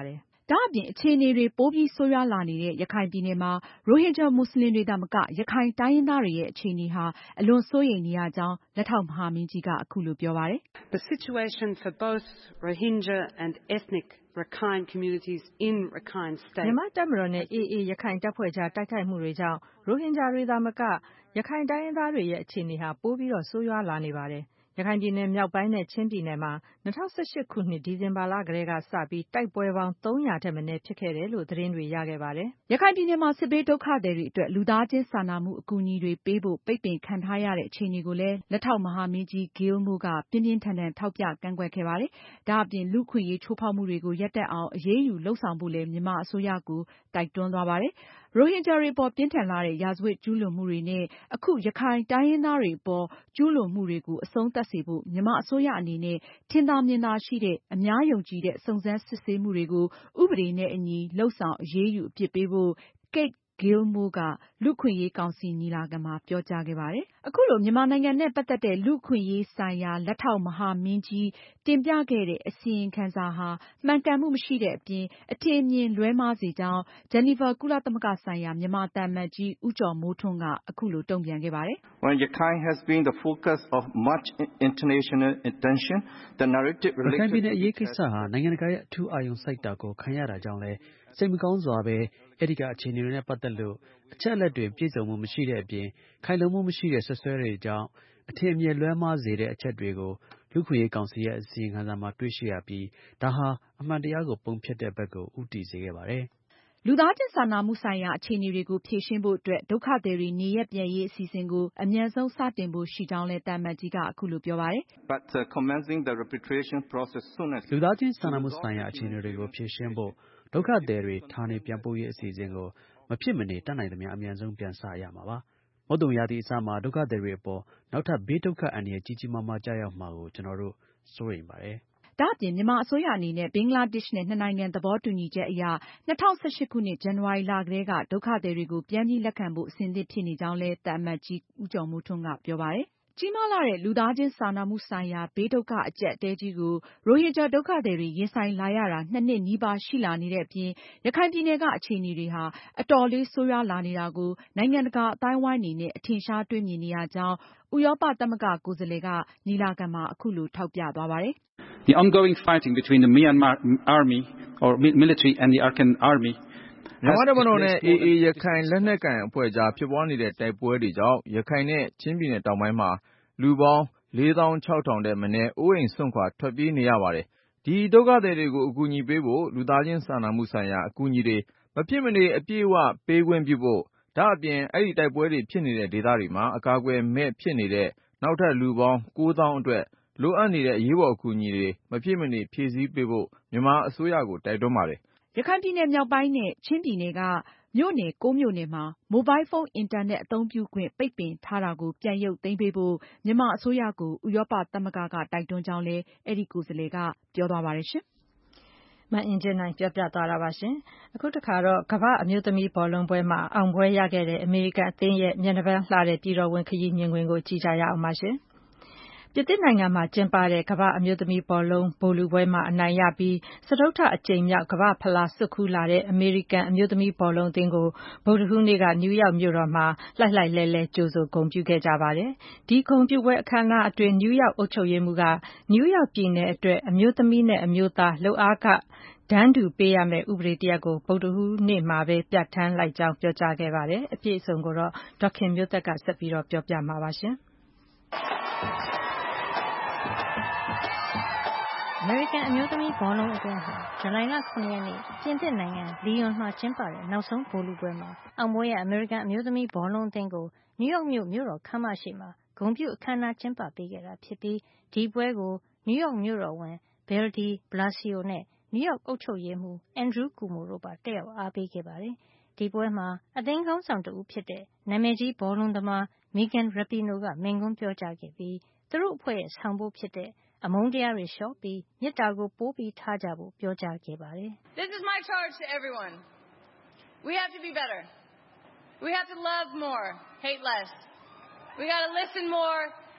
S6: ဒါအပြင်အခြေအနေတွေပိုပြီးဆိုးရွားလာနေတဲ့ရခိုင်ပြည်နယ်မှာရိုဟင်ဂျာမွတ်စလင်တွေသာမကရခိုင်တိုင်းရင်းသားတွေရဲ့အခြေအနေဟာအလွန်စိုးရိမ်နေရကြောင်းလက်ထောက်မဟာမင်းကြီးကအခုလိုပြောပါတယ်။
S4: The situation for both Rohingya and ethnic Rakhine communities in Rakhine State
S2: မြန်မာတပ်မတော်နဲ့ အေအေ ရခိုင်တပ်ဖွဲ့ကြားတိုက်ခိုက်မှုတွေကြောင့်ရိုဟင်ဂျာတွေသာမကရခိုင်တိုင်းရင်းသားတွေရဲ့အခြေအနေဟာပိုပြီးတော့ဆိုးရွားလာနေပါတယ်။ရခိုင်ပြည်နယ်မြောက်ပိုင်းနဲ့ချင်းပြည်နယ်မှာ၂၀၁၈ခုနှစ်ဒီဇင်ဘာလကတည်းကစပြီးတိုက်ပွဲပေါင်းသုံးရာထက်မနည်းဖြစ်ခဲ့တယ်လို့သတင်းတွေရခဲ့ပါတယ်
S6: ။ရခိုင်ပြည်နယ်မှာစစ်ဘေးဒုက္ခသည်တွေအတွက်လူသားချင်းစာနာမှုအကူအညီတွေပေးဖို့ပိတ်ပင်ခံထားရတဲ့အခြေအနေကိုလည်းလက်ထောက်မဟာမင်းကြီး Gil Moore ကပြင်းပြင်းထန်ထန်ထောက်ပြကန့်ကွက်ခဲ့ပါတယ်။ဒါအပြင်လူ့အခွင့်အရေးချိုးဖောက်မှုတွေကိုရပ်တန့်အောင်အရေးယူလုပ်ဆောင်ဖို့လည်းမြန်မာအစိုးရကိုတိုက်တွန်းသွားပါတယ်။ရိုဟင်ဂျာတွေအပေါ်ပြင်းထန်လှတဲ့ရာဇဝတ်ကျူးလွန်မှုတွေနဲ့အခုရခိုင်တိုင်းရင်းသားတွေအပေါ်ကျူးလွန်မှုတွေကိုအဆုံးသတ်စေဖို့မြန်မာအစိုးရအနေနဲ့ထင်သာမြင်သာရှိတဲ့အများယုံကြည်တဲ့စုံစမ်းစစ်ဆေးမှုတွေကိုဥပဒေနဲ့အညီလုပ်ဆောင်အရေးယူအပြစ်ပေးဖို့ Kate Gil Moore ကလူ့အခွင့်အရေးကောင်စီညီလာခံမှာပြောကြားခဲ့ပါတယ်။အခုလိုမြန်မာနိုင်ငံနဲ့ပတ်သက်တဲ့လူ့အခွင့်အရေးဆိုင်ရာလက်ထောက်မဟာမင်းကြီးတင်ပြခဲ့တဲ့အစီရင်ခံစာဟာမှန်ကန်မှုမရှိတဲ့အပြင်အထင်အမြင်လွဲမှားစေကြောင်းဂျနီဗာကုလသမဂ္ဂဆိုင်ရာမြန်မာသံအမတ်ကြီးဦးကျော်မိုးထွန်းကအခုလိုတုံ့ပြန်ခဲ့ပါတယ်
S7: ။ When Rakhine has been the focus of much international attention, the narrative
S8: related ရခိုင်ပြည်နယ်အရေးကိစ္စဟာနိုင်ငံတကာရဲ့အထူးအာရုံစိုက်တာကိုခံရတာကြောင့်လည်းစိတ်မကောင်းစွာပဲအဲဒီကအခြေအနေတွေနဲ့ပတ်သက်လို့အချက်အလက်တွေပြည့်စုံမှုမရှိတဲ့အပြင်ခိုင်လုံမှုမရှိတဲ့ဆွဆွဲတွေကြောင့်အထင်အမြင်လွဲမှားစေတဲ့အချက်တွေကိုလူ့ခွင့်ရေးကောင်စီရဲ့အစီရင်ခံစာမှာတွေ့ရှိရပြီးဒါဟာအမှန်တရားကိုပုံဖျက်တဲ့ဘက်ကိုဦးတည်စေခဲ့ပါတယ်
S6: ။လူသားချင်းစာနာမှုဆိုင်ရာအခြေအနေတွေကိုဖြေရှင်းဖို့အတွက်ဒုက္ခသည်တွေနေရပ်ပြန်ရေးအစီအစဉ်ကိုအမြန်ဆုံးစတင်ဖို့ရှိကြောင်းလည်းသံအမတ်ကြီးကအခုလိုပြောပါတယ်
S7: ။ But uh, commencing the repatriation process soon as
S8: လူသားချင်းစာနာမှုဆိုင်ရာအခြေအနေတွေကိုဖြေရှင်းဖို့ဒုက္ခသည်တွေဌာနေပြန်ပို့ရေးအစီအစဉ်ကိုမဖြစ်မနေတတ်နိုင်သမျှအမြန်ဆုံးပြန်စရမှာပါ။မုတ်တုံရာသီအစမှာဒုက္ခသည်တွေအပေါ်နောက်ထပ်ဘေးဒုက္ခအန္တရာယ်ကြီးကြီးမားမားကျရောက်မှာကိုကျွန်တော်တို့စိုးရိမ်ပါတယ်
S6: ။ဒါအပြင်မြန်မာအစိုးရအနေနဲ့ဘင်္ဂလားဒေ့ရှ်နဲ့နှစ်နိုင်ငံသဘောတူညီချက်အရ၂၀၁၈ခုနှစ်ဇန်နဝါရီလကတည်းကဒုက္ခသည်တွေကိုပြန်ပြီးလက်ခံဖို့အဆင်သင့်ဖြစ်နေကြောင်းလည်းသံအမတ်ကြီးဦးကျော်မိုးထွန်းကပြောပါတယ်။ကြီးမားလှတဲ့လူသားချင်းစာနာမှုဆိုင်ရာဘေးဒုက္ခအကျပ်အတည်းကြီးကိုရိုဟင်ဂျာဒုက္ခသည်တွေရင်ဆိုင်လာရတာနှစ်နှစ်နီးပါးရှိလာနေတဲ့အပြင်ရခိုင်ပြည်နယ်ကအခြေအနေတွေဟာအတော်လေးဆိုးရွားလာနေတာကိုနိုင်ငံတကာအသိုင်းအဝိုင်းအနေနဲ့အထင်ရှားတွေ့မြင်နေရကြောင်းဥရောပသမဂ္ဂကိုယ်စားလှယ်ကညီလာခံမှာအခုလိုထောက်ပြသွားပါတယ်
S9: ။ The ongoing fighting between the Myanmar army or military and the Arakan army
S10: မြန်မာတပ်မတော်နဲ့အေအေရခိုင်လက်နက်ကိုင်အဖွဲ့ကြားဖြစ်ပွားနေတဲ့တိုက်ပွဲတွေကြောင့်ရခိုင်နဲ့ချင်းပြည်နယ်တောင်ပိုင်းမှာလူပေါင်းလေးသောင်းခြောက်ထောင်ထက်မနည်းအိုးအိမ်စွန့်ခွာထွက်ပြေးနေရပါတယ်။ဒီဒုက္ခသည်တွေကိုအကူအညီပေးဖို့လူသားချင်းစာနာမှုဆိုင်ရာအကူအညီတွေမဖြစ်မနေအပြည့်အဝပေးခွင့်ပြုဖို့ဒါအပြင်အဲဒီတိုက်ပွဲတွေဖြစ်နေတဲ့ဒေသတွေမှာအကာအကွယ်မဲ့ဖြစ်နေတဲ့နောက်ထပ်လူပေါင်းကိုးသောင်းအတွက်လိုအပ်နေတဲ့အရေးပေါ်အကူအညီတွေမဖြစ်မနေဖြည့်ဆည်းပေးဖို့မြန်မာအစိုးရကိုတိုက်တွန်းပါတယ်
S6: ။ရခိုင်ပြည်နယ်မြောက်ပိုင်းနဲ့ချင်းပြည်နယ်ကမြို့နယ်ကိုးမြို့နယ်မှာမိုဘိုင်းဖုန်းအင်တာနက်အသုံးပြုခွင့်ပိတ်ပင်ထားတာကိုပြန်ရုပ်သိမ်းပေးဖို့မြန်မာအစိုးရကိုဥရောပသမဂ္ဂကတိုက်တွန်းကြောင်းလည်းအဲဒီကိုယ်စားလှယ်ကပြောသွားပါတယ်ရှင်
S2: ။မအင်ကြင်းနိုင်ပြောပြသွားတာပါရှင်။အခုတခါတော့ကမ္ဘာ့အမျိုးသမီးဘောလုံးပွဲမှာအောင်ပွဲရခဲ့တဲ့အမေရိကန်အသင်းရဲ့မျက်နှာပန်းလှတဲ့ပြည်တော်ဝင်ခရီးမြင်ကွင်းကိုကြည့်ကြရအောင်ပါရှင်။ပြင်သစ်နိုင်ငံမှာကျင်းပတဲ့ကမ္ဘာ့အမျိုးသမီးဘောလုံးဗိုလ်လုပွဲမှာအနိုင်ရပြီးစတုတ္ထအကြိမ်မြောက်ကမ္ဘာ့ဖလားဆွတ်ခူးလာတဲ့အမေရိကန်အမျိုးသမီးဘောလုံးအသင်းကိုဗုဒ္ဓဟူးနေ့ကနယူးယောက်မြို့တော်မှာလှိုက်လှိုက်လှဲလှဲကြိုဆိုဂုဏ်ပြုခဲ့ကြပါတယ်။ဒီဂုဏ်ပြုပွဲအခမ်းအနားအတွင်းနယူးယောက်အုပ်ချုပ်ရေးမှူးကနယူးယောက်ပြည်နယ်အတွက်အမျိုးသမီးနဲ့အမျိုးသားလုပ်အားခတန်းတူပေးရမယ့်ဥပဒေတရပ်ကိုဗုဒ္ဓဟူးနေ့မှာပဲပြဋ္ဌာန်းလိုက်ကြောင်းပြောကြားခဲ့ပါတယ်။အပြည့်အစုံကိုတော့ဒေါက်ခင်မျိုးသက်ကဆက်ပြီးတော့ပြောပြမှာပါရှင်။အမေရိကန်အမျိုးသမီးဘောလုံးအသင်းဟာဇူလိုင်လခုနှစ်ရက်နေ့ပြင်သစ်နိုင်ငံလီယွန်မှာကျင်းပတဲ့နောက်ဆုံးဗိုလ်လုပွဲမှာအောင်ပွဲရအမေရိကန်အမျိုးသမီးဘောလုံးအသင်းကိုနယူးယောက်မြို့မြို့တော်ခမ်းမရှိမှာဂုဏ်ပြုအခမ်းအနားကျင်းပပေးခဲ့တာဖြစ်ပြီးဒီပွဲကိုနယူးယောက်မြို့တော်ဝန် Bill de Blasio နဲ့နယူးယောက်အုပ်ချုပ်ရေးမှူး Andrew Cuomo တို့ပါတက်ရောက်အားပေးခဲ့ပါတယ်။ဒီပွဲမှာအသင်းခေါင်းဆောင်တဦးဖြစ်တဲ့နာမည်ကြီးဘောလုံးသမား Megan Rapinoe ကမိန့်ခွန်းပြောကြားခဲ့ပြီးသူတို့အဖွဲ့ရဲ့ဆောင်ပုဒ်ဖြစ်တဲ့အမုန်းတရားတွေလျှော့ပြီးမေတ္တာကိုပိုပြီးထားကြဖို့ပြောကြားခဲ့ပါတယ်။
S11: This is my charge to everyone. We have to be better. We have to love more, hate less. We got to listen more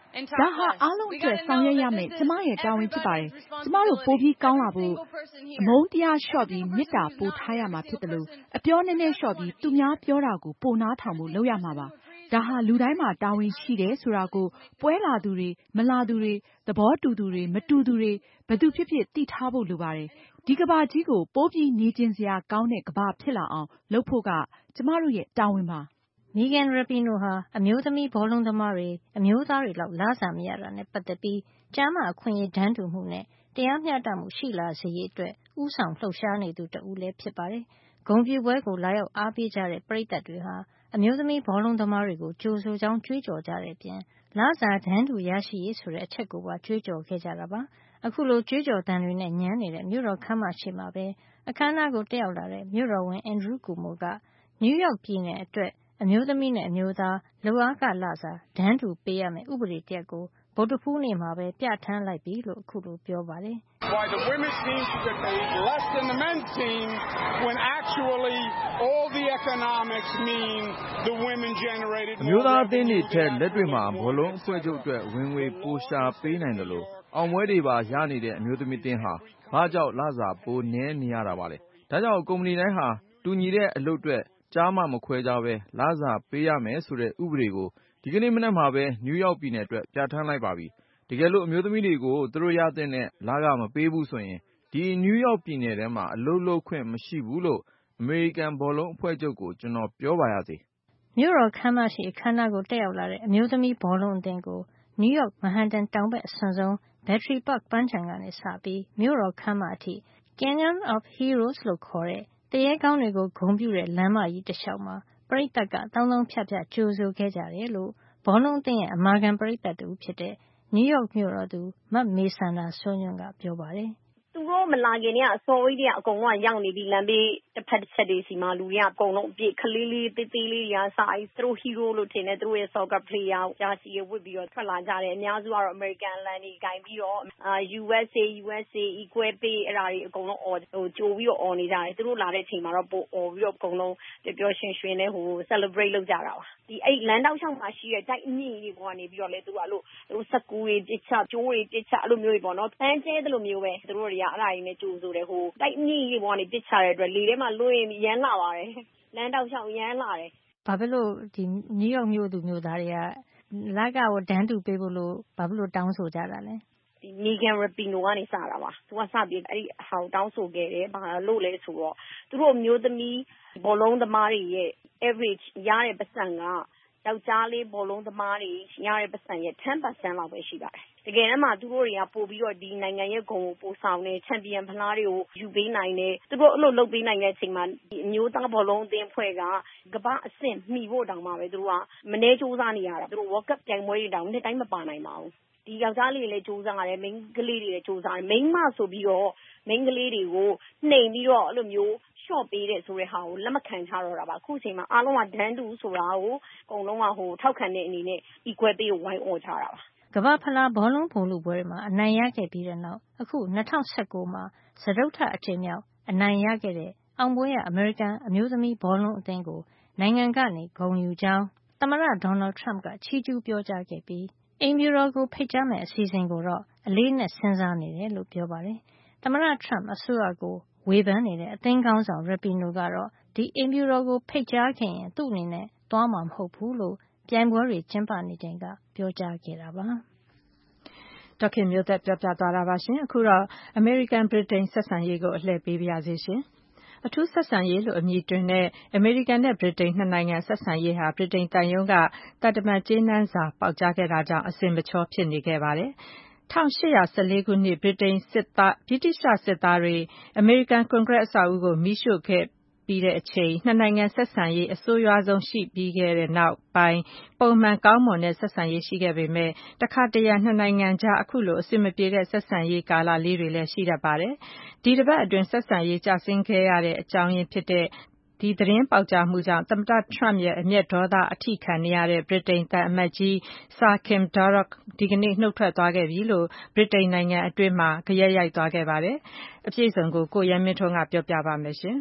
S12: ဒါဟာအားလုံးအတွက်ဆောင်ရွက်ရမယ်ကျမရဲ့တာဝန်ဖြစ်ပါတယ်ကျမတို့ပိုပြီးကောင်းလာဖို့အမုန်းတရားလျှော့ပြီးမေတ္တာပို့ထားရမှာဖြစ်တယ်လို့အပြောနည်းနည်းလျှော့ပြီးသူများပြောတာကိုပိုနားထောင်ဖို့လုပ်ရမှာပါဒါဟာလူတိုင်းမှာတာဝန်ရှိတယ်ဆိုတာကိုပွဲလာသူတွေမလာသူတွေသဘောတူသူတွေမတူသူတွေဘယ်သူဖြစ်ဖြစ်သိထားဖို့လိုပါတယ်ဒီကဘာကြီးကိုပိုးပြီးနေကျင်စရာကောင်းတဲ့ကဘာဖြစ်လာအောင်လုပ်ဖို့ကကျမတို့ရဲ့တာဝန်ပါ
S5: Megan Rapinoe ဟာအမျိုးသမီးဘောလုံးသမားတွေအမျိုးသားတွေလောက်လာစာမရတာနဲ့ပတ်သက်ပြီးကျားမအခွင့်အရေးတန်းတူမှုနဲ့တရားမျှတမှုရှိလာစေရေးအတွက်ဥဆောင်လှုပ်ရှားနေသူတဦးလည်းဖြစ်ပါတယ်။ဂုဏ်ပြုပွဲကိုလာရောက်အားပေးကြတဲ့ပရိသတ်တွေဟာအမျိုးသမီးဘောလုံးသမားတွေကိုကြိုဆိုကြောင်းကြွေးကြော်ကြတဲ့အပြင်လစာတန်းတူရရှိရေးဆိုတဲ့အချက်ကိုပါကြွေးကြော်ခဲ့ကြတာပါ။အခုလိုကြွေးကြော်သံတွေနဲ့ညမ်းနေတဲ့မြို့တော်ခမ်းမရှိမှာပဲအခမ်းအနားကိုတက်ရောက်လာတဲ့မြို့တော်ဝန် Andrew Cuomo ကနယူးယောက်ပြည်နယ်အတွက်အမျိုးသမီးနဲ့အမျိုးသားလုပ်အားခလစာတန်းတူပေးရမယ့်ဥပဒေတရပ်ကိုဗုဒ္ဓဟူးနေ့မှာပဲပြဋ္ဌာန်းလိုက်ပြီလို့အခုလိုပြောပါတယ်။
S13: Why the women's team should get paid less than the men's team when actually all the economics mean the women generated more.
S10: အမျိုးသားအသင်းတွေထက်လက်တွေ့မှာဘောလုံးအဖွဲ့ချုပ်အတွက်ဝင်ငွေပိုရှာပေးနိုင်တယ်လို့အောင်ပွဲတွေပါရနေတဲ့အမျိုးသမီးအသင်းဟာဘာကြောင့်လစာပိုနည်းနေရတာပါလဲ။ဒါကြောင့်ကုမ္ပဏီတိုင်းဟာတူညီတဲ့အလုပ်အတွက်ကြားမမခွဲကြပဲလစာပေးရမယ်ဆိုတဲ့ဥပဒေကိုဒီကနေ့မနက်မှာပဲနယူးယောက်ပြည်နယ်အတွက်ပြဋ္ဌာန်းလိုက်ပါပြီ။တကယ်လို့အမျိုးသမီးတွေကိုသူတို့ရတဲ့နဲ့လကမပေးဘူးဆိုရင်ဒီနယူးယောက်ပြည်နယ်ထဲမှာအလုပ်လုပ်ခွင့်မရှိဘူးလို့အမေရိကန်ဘောလုံးအဖွဲ့ချုပ်ကိုကျွန်တော်ပြောပါရစေ
S5: ။မြို့တော်ခမ်းမရှိအခမ်းအနားကိုတက်ရောက်လာတဲ့အမျိုးသမီးဘောလုံးအသင်းကိုနယူးယောက်မဟန်တန်တောင်ဘက်အစွန်ဆုံး Battery Park ပန်းခြံကနေစပြီးမြို့တော်ခမ်းမအထိ Canyon of Heroes လို့ခေါ်တဲ့တရေကောင်းတွေကိုဂုဏ်ပြုတဲ့လမ်းမကြီးတစ်လျှောက်မှာပရိသတ်ကတောင်းတောင်းဖြတ်ဖြတ်ကြိုဆိုခဲ့ကြတယ်လို့ဘောလုံးအသင်းရဲ့အမာခံပရိသတ်တူဖြစ်တဲ့နယူးယောက်မြို့တော်သူမတ်မေဆန္ဒာဆွညွန့်ကပြောပါတယ်
S14: သူတို့မလာခင်ကအစောကြီးတွေကအကုန်လုံးရောက်နေပြီလမ်းဘေးတစ်ဖက်တစ်ချက်တွေစီမှာလူတွေကအကုန်လုံးအပြည့်ခလေးလေးတေးသေးလေးတွေကစာရေးသူတို့ hero လို့ထင်တယ်သူတို့ရဲ့ soccer player ကြာစီရဝတ်ပြီးတော့ထွက်လာကြတယ်အများစုကတော့ American လန်တွေဂိုင်းပြီးတော့ U S A U S A equal pay အဲ့ဒါတွေအကုန်လုံးအော်ဟိုကြိုပြီးတော့အော်နေကြတယ်သူတို့လာတဲ့အချိန်မှာတော့ပိုအော်ပြီးတော့အကုန်လုံးပျော်ပျော်ရွှင်ရွှင်နဲ့ဟို celebrate လုပ်ကြတာပါဒီအဲ့လမ်းတောက်ချောင်းမှာရှိတဲ့တိုက်အမြင့်ကြီးတွေကနေပြီးတော့လေသူကအဲ့လိုသူတို့စကူတွေပစ်ချကျိုးတွေပစ်ချအဲ့လိုမျိုးတွေပေါ့နော်တန်းကျဲတယ်လို့မျိုးပဲသူတို့တွေကအဲ့ဒါတွေနဲ့ကြိုဆိုတယ်ဟိုတိုက်မြင့်ကြီးပေါ်ကနေပစ်ချတဲ့အတွက်လေထဲမှာလွှင့်ရမ်းလာပါတယ်လမ်းတောက်ချောင်းရမ်းလာတယ်
S5: ဘာဖြစ်လို့ဒီနယူးယောက်မြို့သူမြို့သားတွေကလက်ကကိုဒန်းတူပေးဖို့လို့ဘာဖြစ်လို့တောင်းဆိုကြတာလဲ
S14: ဒီ Megan Rapinoe ကနေစတာပါသူကစပြီးအဲ့ဒီဟောင်းတောင်းဆိုခဲ့တယ်ဘာလို့လဲဆိုတော့သူတို့မျိုးသမီးဘောလုံးသမားတွေရဲ့ average ရတဲ့ပတ်စံကယောက်ျားလေးဘောလုံးသမားတွေရတဲ့ပတ်စံရဲ့ ten percent လောက်ပဲရှိပါတယ်တကယ်တမ်းမှာသူတို့တွေကပို့ပြီးတော့ဒီနိုင်ငံရဲ့ဂုဏ်ကိုပို့ဆောင်နေချန်ပီယံဖလားတွေကိုယူပေးနိုင်တယ်သူတို့အဲ့လိုလုပ်ပေးနိုင်တဲ့အချိန်မှာဒီအမျိုးသားဘောလုံးအသင်းဖွဲ့ကကမ္ဘာအဆင့်မှီဖို့တောင်မှပဲသူတို့ကမနေစူးစမ်းနေရတာသူတို့ World Cup ပြိုင်ပွဲတွေတောင်နှစ်တိုင်းမပါနိုင်ပါဘူးဒီယောက်ျားလေးတွေလည်းစူးစမ်းရတယ်မိန်းကလေးတွေလည်းစူးစမ်းတယ်မိန်းမဆိုပြီးတော့မိန်းကလေးတွေကိုနှိမ်ပြီးတော့အဲ့လိုမျိုးရှော့ပေးတဲ့ဆိုတဲ့ဟာကိုလက်မခံချတော့တာပါအခုအချိန်မှာအားလုံးကဒန်းတူဆိုတာကိုအကုန်လုံးကဟိုထောက်ခံတဲ့အနေနဲ့ equal pay ကိုဝိုင်းអော်ကြတာပါ
S5: ကမ္ဘာဖလားဘောလုံးပုံလူပွဲတွေမှာအနိုင်ရခဲ့ပြီးတဲ့နောက်အခု၂၀၁၉မှာစတုတ္ထအကြိမ်မြောက်အနိုင်ရခဲ့တဲ့အောင်ပွဲရအမေရိကန်အမျိုးသမီးဘောလုံးအသင်းကိုနိုင်ငံကနေဂုဏ်ယူကြောင်းသမ္မတဒေါ်နယ်ထရမ့်ကချီးကျူးပြောကြားခဲ့ပြီးအိမ်ဖြူတော်ကိုဖိတ်ကြားမဲ့အစီအစဉ်ကိုတော့အလေးနဲ့စဉ်းစားနေတယ်လို့ပြောပါတယ်။သမ္မတထရမ့်အစိုးရကိုဝေဖန်နေတဲ့အသင်းကောင်းဆောင် Rapinoe ကတော့ဒီအိမ်ဖြူတော်ကိုဖိတ်ကြားခဲ့ရင်သူ့အနေနဲ့သွားမှာမဟုတ်ဘူးလို့ပြိုင်ပွဲတွေကျင်းပနေချိန်ကပြောကြားခဲ့တာပါ
S2: ။ဒေါခင်မျိုးသက်ပြောပြသွားတာပါရှင်။အခုတော့အမေရိကန်ဗြိတိန်ဆက်ဆံရေးကိုအလှည့်ပေးပါရစေရှင်။အထူးဆက်ဆံရေးလို့အမည်တွင်တဲ့အမေရိကန်နဲ့ဗြိတိန်နှစ်နိုင်ငံဆက်ဆံရေးဟာဗြိတိန်သံရုံးကတန်တမန်ကြေးနန်းစာပေါက်ကြားခဲ့တာကြောင့်အဆင်မချောဖြစ်နေခဲ့ပါတယ်။၁၈၁၄ခုနှစ်ဗြိတိန်စစ်သားဗြိတိသျှစစ်သားတွေအမေရိကန်ကွန်ဂရက်အဆောက်အဦကိုမီးရှို့ခဲ့ပြီးတဲ့အချိန်နှစ်နိုင်ငံဆက်ဆံရေးအဆိုးရွားဆုံးရှိပြီးခဲ့တဲ့နောက်ပိုင်းပုံမှန်ကောင်းမွန်တဲ့ဆက်ဆံရေးရှိခဲ့ပေမဲ့တခါတရံနှစ်နိုင်ငံကြားအခုလိုအဆင်မပြေတဲ့ဆက်ဆံရေးကာလလေးတွေလည်းရှိတတ်ပါတယ်။ဒီတစ်ပတ်အတွင်းဆက်ဆံရေးကျဆင်းခဲ့ရတဲ့အကြောင်းရင်းဖြစ်တဲ့ဒီသတင်းပေါက်ကြားမှုကြောင့်သမ္မတထရမ့်ရဲ့အမျက်ဒေါသအထိခံနေရတဲ့ဗြိတိန်သံအမတ်ကြီး Sir Kim Darroch ဒီကနေ့နှုတ်ထွက်သွားခဲ့ပြီလို့ဗြိတိန်နိုင်ငံအတွင်းမှာဂယက်ရိုက်သွားခဲ့ပါတယ်။အပြည့်အစုံကိုကိုရဲမင်းထွန်းကပြောပြပါမယ်ရှင်။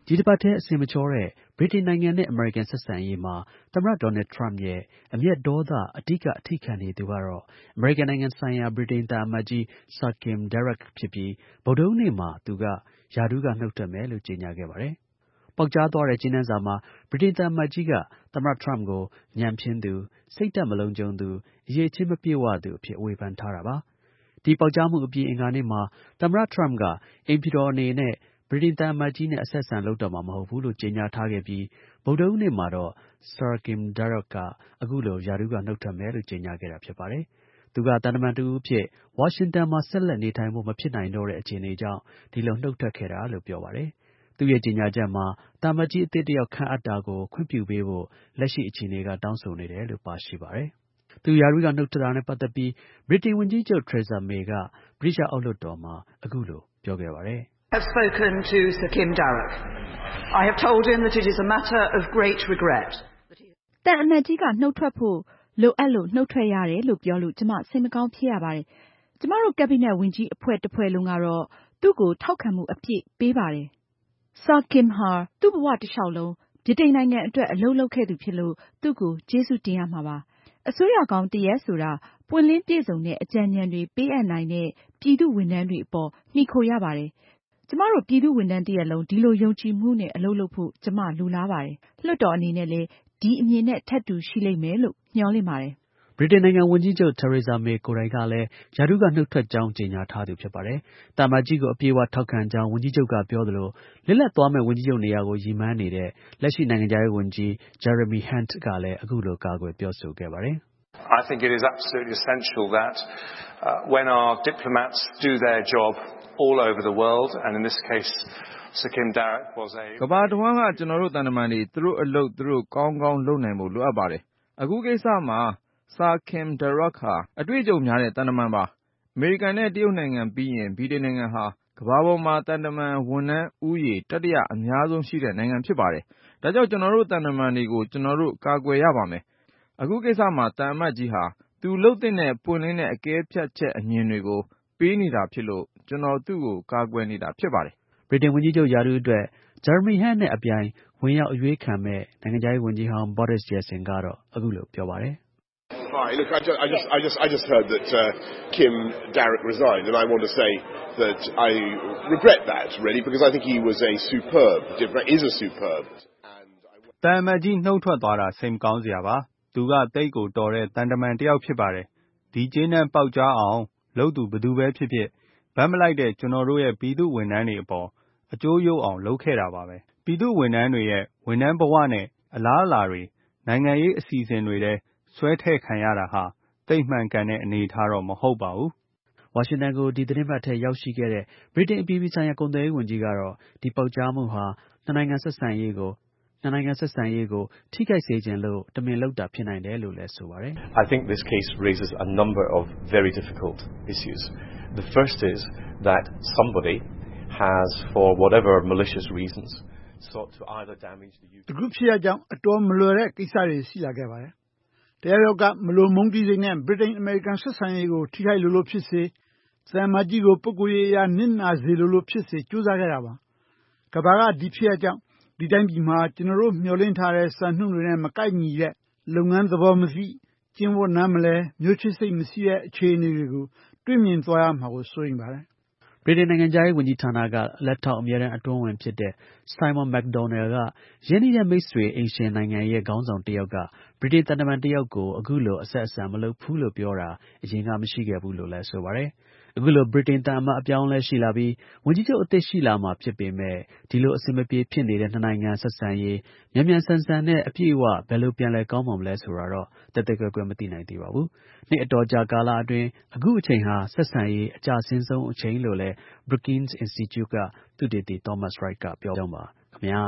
S8: ဒီတစ်ပတ်ထဲအစင်မချောတဲ့ဗြိတိန်နိုင်ငံနဲ့အမေရိကန်ဆက်ဆံရေးမှာသမ္မတဒေါ်နယ်ထရမ့်ရဲ့အမျက်ဒေါသအဓိကအထိခံနေသူကတော့အမေရိကန်နိုင်ငံဆိုင်ရာဗြိတိန်သံအမတ်ကြီး Sir Kim Darroch ဖြစ်ပြီးဗုဒ္ဓဟူးနေ့မှာသူကရာထူးကနှုတ်ထွက်မယ်လို့ကြေညာခဲ့ပါတယ်။ပေါက်ကြားသွားတဲ့ကြေညာစာမှာဗြိတိန်သံအမတ်ကြီးကသမ္မတထရမ့်ကိုညံ့ဖျင်းသူစိတ်ဓာတ်မလုံခြုံသူအရေးချင်းမပြည့်ဝသူအဖြစ်ဝေဖန်ထားတာပါ။ဒီပေါက်ကြားမှုအပြင်အင်္ဂါနေ့မှာသမ္မတထရမ့်ကအိမ်ဖြူတော်အနေနဲ့ဗြိတိန်သံအမတ်ကြီးနဲ့အဆက်အဆံလုပ်တော့မှာမဟုတ်ဘူးလို့ကြေညာထားခဲ့ပြီးဗုဒ္ဓဟူးနေ့မှာတော့ Sir Kim Darroch ကအခုလိုရာထူးကနှုတ်ထွက်မယ်လို့ကြေညာခဲ့တာဖြစ်ပါတယ်။သူကသံတမန်တစ်ဦးအဖြစ်ဝါရှင်တန်မှာဆက်လက်နေထိုင်ဖို့မဖြစ်နိုင်တော့တဲ့အခြေအနေကြောင့်ဒီလိုနှုတ်ထွက်ခဲ့တာလို့ပြောပါတယ်။သူ့ရဲ့ကြေညာချက်မှာသံအမတ်ကြီးအသစ်တစ်ယောက်ခန့်အပ်တာကိုခွင့်ပြုပေးဖို့လက်ရှိအခြေအနေကတောင်းဆိုနေတယ်လို့ပါရှိပါတယ်။သူရာထူးကနှုတ်ထွက်တာနဲ့ပတ်သက်ပြီးဗြိတိန်ဝန်ကြီးချုပ် Theresa May ကဗြိတိသျှအောက်လွှတ်တော်မှာအခုလိုပြောခဲ့ပါတယ်။
S15: I have spoken to Sir Kim Darroch. I have told him that it is a matter of great regret.
S12: တန်အမတ်ကြီးကနှုတ်ထွက်ဖို့လိုအပ်လို့နှုတ်ထွက်ရတယ်လို့ပြောလို့ကျမစိတ်မကောင်းဖြစ်ရပါတယ်။ကျမတို့ကက်ဘိနက်ဝန်ကြီးအဖွဲ့တစ်ဖွဲ့လုံးကတော့သူ့ကိုထောက်ခံမှုအပြည့်ပေးပါတယ်။ Sir Kim ဟာသူ့ဘဝတစ်လျှောက်လုံးဗြိတိန်နိုင်ငံအတွက်အလုပ်လုပ်ခဲ့သူဖြစ်လို့သူ့ကိုကျေးဇူးတင်ရမှာပါ။အစိုးရကောင်းတစ်ရပ်ဆိုတာပွင့်လင်းပြည့်စုံတဲ့အကြံဉာဏ်တွေပေးအပ်နိုင်တဲ့ပြည်သူ့ဝန်ထမ်းတွေအပေါ်မှီခိုရပါတယ်။ကျမတို့ပြည်သူ့ဝန်ထမ်းတစ်ရပ်လုံးဒီလိုယုံကြည်မှုနဲ့အလုပ်လုပ်ဖို့ကျမလိုလားပါတယ်။လွှတ်တော်အနေနဲ့လည်းဒီအမြင်နဲ့ထပ်တူရှိလိမ့်မယ်လို့မျှော်လင့်ပါတယ်
S8: ဗြိတိန်နိုင်ငံဝန်ကြီးချုပ် Theresa May ကိုယ်တိုင်ကလည်းရာထူးကနှုတ်ထွက်ကြောင်းကြေညာထားသူဖြစ်ပါတယ်။သံအမတ်ကြီးကိုအပြည့်အဝထောက်ခံကြောင်းဝန်ကြီးချုပ်ကပြောသလိုလစ်လပ်သွားမယ့်ဝန်ကြီးချုပ်နေရာကိုရည်မှန်းနေတဲ့လက်ရှိနိုင်ငံခြားရေးဝန်ကြီး Jeremy Hunt ကလည်းအခုလိုကာကွယ်ပြောဆိုခဲ့ပါတယ်
S16: ။ I think it is absolutely essential that uh, when our diplomats do their job all over the world and in this case Sir Kim Darroch was a
S10: ကမ္ဘာတစ်ဝန်းကကျွန်တော်တို့တန်တမန်တွေသူတို့အလုပ်သူတို့ကောင်းကောင်းလုပ်နိုင်ဖို့လိုအပ်ပါတယ်။အခုကိစ္စမှာ Sir Kim Darroch ဟာအတွေ့အကြုံများတဲ့တန်တမန်ပါ။အမေရိကန်နဲ့တရုတ်နိုင်ငံပြီးရင်ဗြိတိန်နိုင်ငံဟာကမ္ဘာပေါ်မှာတန်တမန်ဝန်ထမ်းဦးရေတတိယအများဆုံးရှိတဲ့နိုင်ငံဖြစ်ပါတယ်။ဒါကြောင့်ကျွန်တော်တို့တန်တမန်တွေကိုကျွန်တော်တို့ကာကွယ်ရပါမယ်။အခုကိစ္စမှာတန်အမတ်ကြီးဟာသူလုပ်တဲ့ပွင့်လင်းတဲ့အကဲဖြတ်ချက်အမြင်တွေကိုပေးနေတာဖြစ်လို့ကျွန်တော်သူ့ကိုကာကွယ်နေတာဖြစ်ပါတယ်
S8: ဗြိတိန်ဝန်ကြီးချုပ်ရာထူးအတွက် Jeremy Hunt နဲ့အပြိုင်ဝင်ရောက်အရွေးခံမဲ့နိုင်ငံခြားရေးဝန်ကြီးဟောင်း Boris Johnson ကတော့အခုလိုပြောပါတယ်
S17: Hi, look, I just, I just, I just, I just heard that uh, Kim Darroch resigned, and I want to say that I regret that really because I think he was a superb, is a superb.
S18: တန်အမတ်ကြီးနှုတ်ထွက်သွားတာစိတ်မကောင်းစရာပါ။သူကတိတ်ကိုတော်တဲ့တန်တမန်တစ်ယောက်ဖြစ်ပါတယ်။ဒီကျေးနံပေါက်ကြားအောင်လုပ်သူဘယ်သူပဲဖြစ်ဖြစ်ဗတ်မလိုက်တဲ့ကျွန်တော်တို့ရဲ့ပြည်သူ့ဝန်ထမ်းတွေအပေါ်အကျိုးရုပ်အောင်လုပ်ခဲ့တာပါပဲ။ပြည်သူ့ဝန်ထမ်းတွေရဲ့ဝန်ထမ်းဘဝနဲ့အလားအလာတွေနိုင်ငံရေးအစီအစဉ်တွေထဲဆွဲထည့်ခံရတာဟာတိတ်မှန်ကန်တဲ့အနေအထားတော့မဟုတ်ပါဘူး
S8: ။ဝါရှင်တန်ကိုဒီသတင်းပတ်ထဲရောက်ရှိခဲ့တဲ့ဗြိတိန်အပြည်ပြည်ဆိုင်ရာကုန်သွယ်ရေးဝန်ကြီးကတော့ဒီပေါက်ကြားမှုဟာနှစ်နိုင်ငံဆက်ဆံရေးကိုနှစ်နိုင်ငံဆက်ဆံရေးကိုထိခိုက်စေခြင်းလို့တမင်လုပ်တာဖြစ်နိုင်တယ်လို့လည်းဆိုပါတယ်
S19: ။ I think this case raises a number of very difficult issues. The first is that somebody has, for whatever malicious reasons, sought to either damage the U K.
S3: အခုဖြစ်ရကြောင်းအတော်မလွယ်တဲ့ကိစ္စတွေရှိလာခဲ့ပါတယ်။တရားရောက်ကမလိုမုန်းတီးစိတ်နဲ့ဗြိတိန်အမေရိကန်ဆက်ဆံရေးကိုထိခိုက်လို့လို့ဖြစ်စေသံအမတ်ကြီးကိုပုဂ္ဂိုလ်ရေးအရနစ်နာစေလို့လို့ဖြစ်စေကြိုးစားခဲ့တာပါ။ကမ္ဘာကဒီဖြစ်ရကြောင်းဒီတိုင်းပြည်မှာကျွန်တော်တို့မျှော်လင့်ထားတဲ့စံနှုန်းတွေနဲ့မကိုက်ညီတဲ့လုပ်ငန်းသဘောမရှိကျင့်ဝတ်နားမလဲမျိုးချစ်စိတ်မရှိတဲ့အခြေအနေတွေကိုတွေ့မြင်သွားရမှာကိုစိုးရိမ်ပါတယ်
S8: ဗြိတိန်နိုင်ငံခြားရေးဝန်ကြီးဌာနကလက်ထောက်အမြဲတမ်းအတွင်းဝန်ဖြစ်တဲ့ Simon McDonnell ကရင်းနှီးတဲ့မိတ်ဆွေအိမ်ရှင်နိုင်ငံရဲ့ခေါင်းဆောင်တစ်ယောက်ကဗြိတိန်သံတမန်တစ်ယောက်ကိုအခုလိုအဆက်အဆံမလုပ်ဘူးလို့ပြောတာအရင်ကမရှိခဲ့ဘူးလို့လည်းဆိုပါတယ်အခုလိုဗြိတိန်သံအမတ်အပြောင်းလဲရှိလာပြီးဝန်ကြီးချုပ်အသစ်ရှိလာမှာဖြစ်ပေမဲ့ဒီလိုအဆင်မပြေဖြစ်နေတဲ့နှစ်နိုင်ငံဆက်ဆံရေးမြန်မြန်ဆန်ဆန်နဲ့အပြည့်အဝဘယ်လိုပြန်လဲကောင်းမှာမလဲဆိုတာတော့တသက်ကွဲကွဲမသိနိုင်သေးပါဘူးနှစ်အတော်ကြာကာလအတွင်းအခုအချိန်ဟာဆက်ဆံရေးအကျဆင်းဆုံးအချိန်လို့လဲ Brookings Institute ကသုတေသီ Thomas Wright ကပြောကြောင်းပါခင်ဗျာ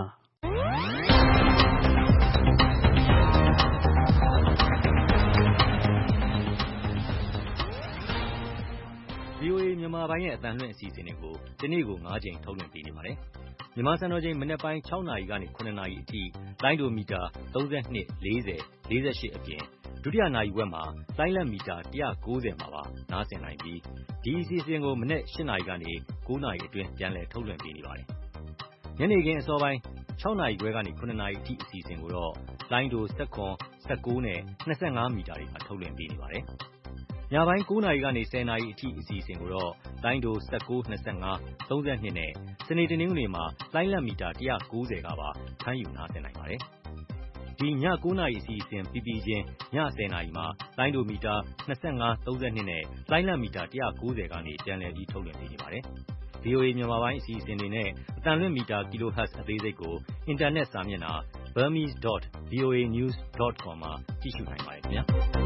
S20: ဗွီအိုအေမြန်မာပိုင်းရဲ့အသံလွှင့်အစီအစဉ်တွေကိုဒီနေ့ကို၅ကြိမ်ထုတ်လွှင့်ပေးနေပါတယ်။မြန်မာစံတော်ချိန်မနက်ပိုင်း၆နာရီကနေ၇နာရီအထိလိုင်းဒိုမီတာ၃၂ ၄၀ ၄၈အပြင်ဒုတိယနာရီဝက်မှာလိုင်းလက်မီတာ၁၉၀မှာပါနားဆင်နိုင်ပြီးဒီအစီအစဉ်ကိုမနက်၈နာရီကနေ၉နာရီအတွင်းပြန်လည်ထုတ်လွှင့်ပေးနေပါတယ်။ညနေခင်းအစောပိုင်း၆နာရီခွဲကနေ၇နာရီအထိအစီအစဉ်ကိုတော့လိုင်းဒို၁၇ ၁၉နဲ့၂၅မီတာတွေမှာထုတ်လွှင့်ပေးနေပါတယ်။ညပိုင်း၉နာရီကနေ၁၀နာရီအထိအစီအစဉ်ကိုတော့လိုင်းဒို၁၉ ၂၅ ၃၂နဲ့စနေတနင်္ဂနွေမှာလိုင်းလတ်မီတာ၁၉၀ကပါဖမ်းယူနားဆင်နိုင်ပါတယ်။ဒီည၉နာရီအစီအစဉ်ပြီးပြီးချင်းည၁၀နာရီမှာလိုင်းဒိုမီတာ၂၅ ၃၂နဲ့လိုင်းလတ်မီတာ၁၉၀ကနေပြန်လည်ပြီးထုတ်လွှင့်ပေးနေပါတယ်။ဗွီအိုအေ မြန်မာပိုင်းအစီအစဉ်တွေနဲ့အသံလွှင့်မီတာ kilohertz အသေးစိတ်ကိုအင်တာနက်စာမျက်နှာ burmese dot voa news dot com မှာကြည့်ရှုနိုင်ပါတယ်ခင်ဗျာ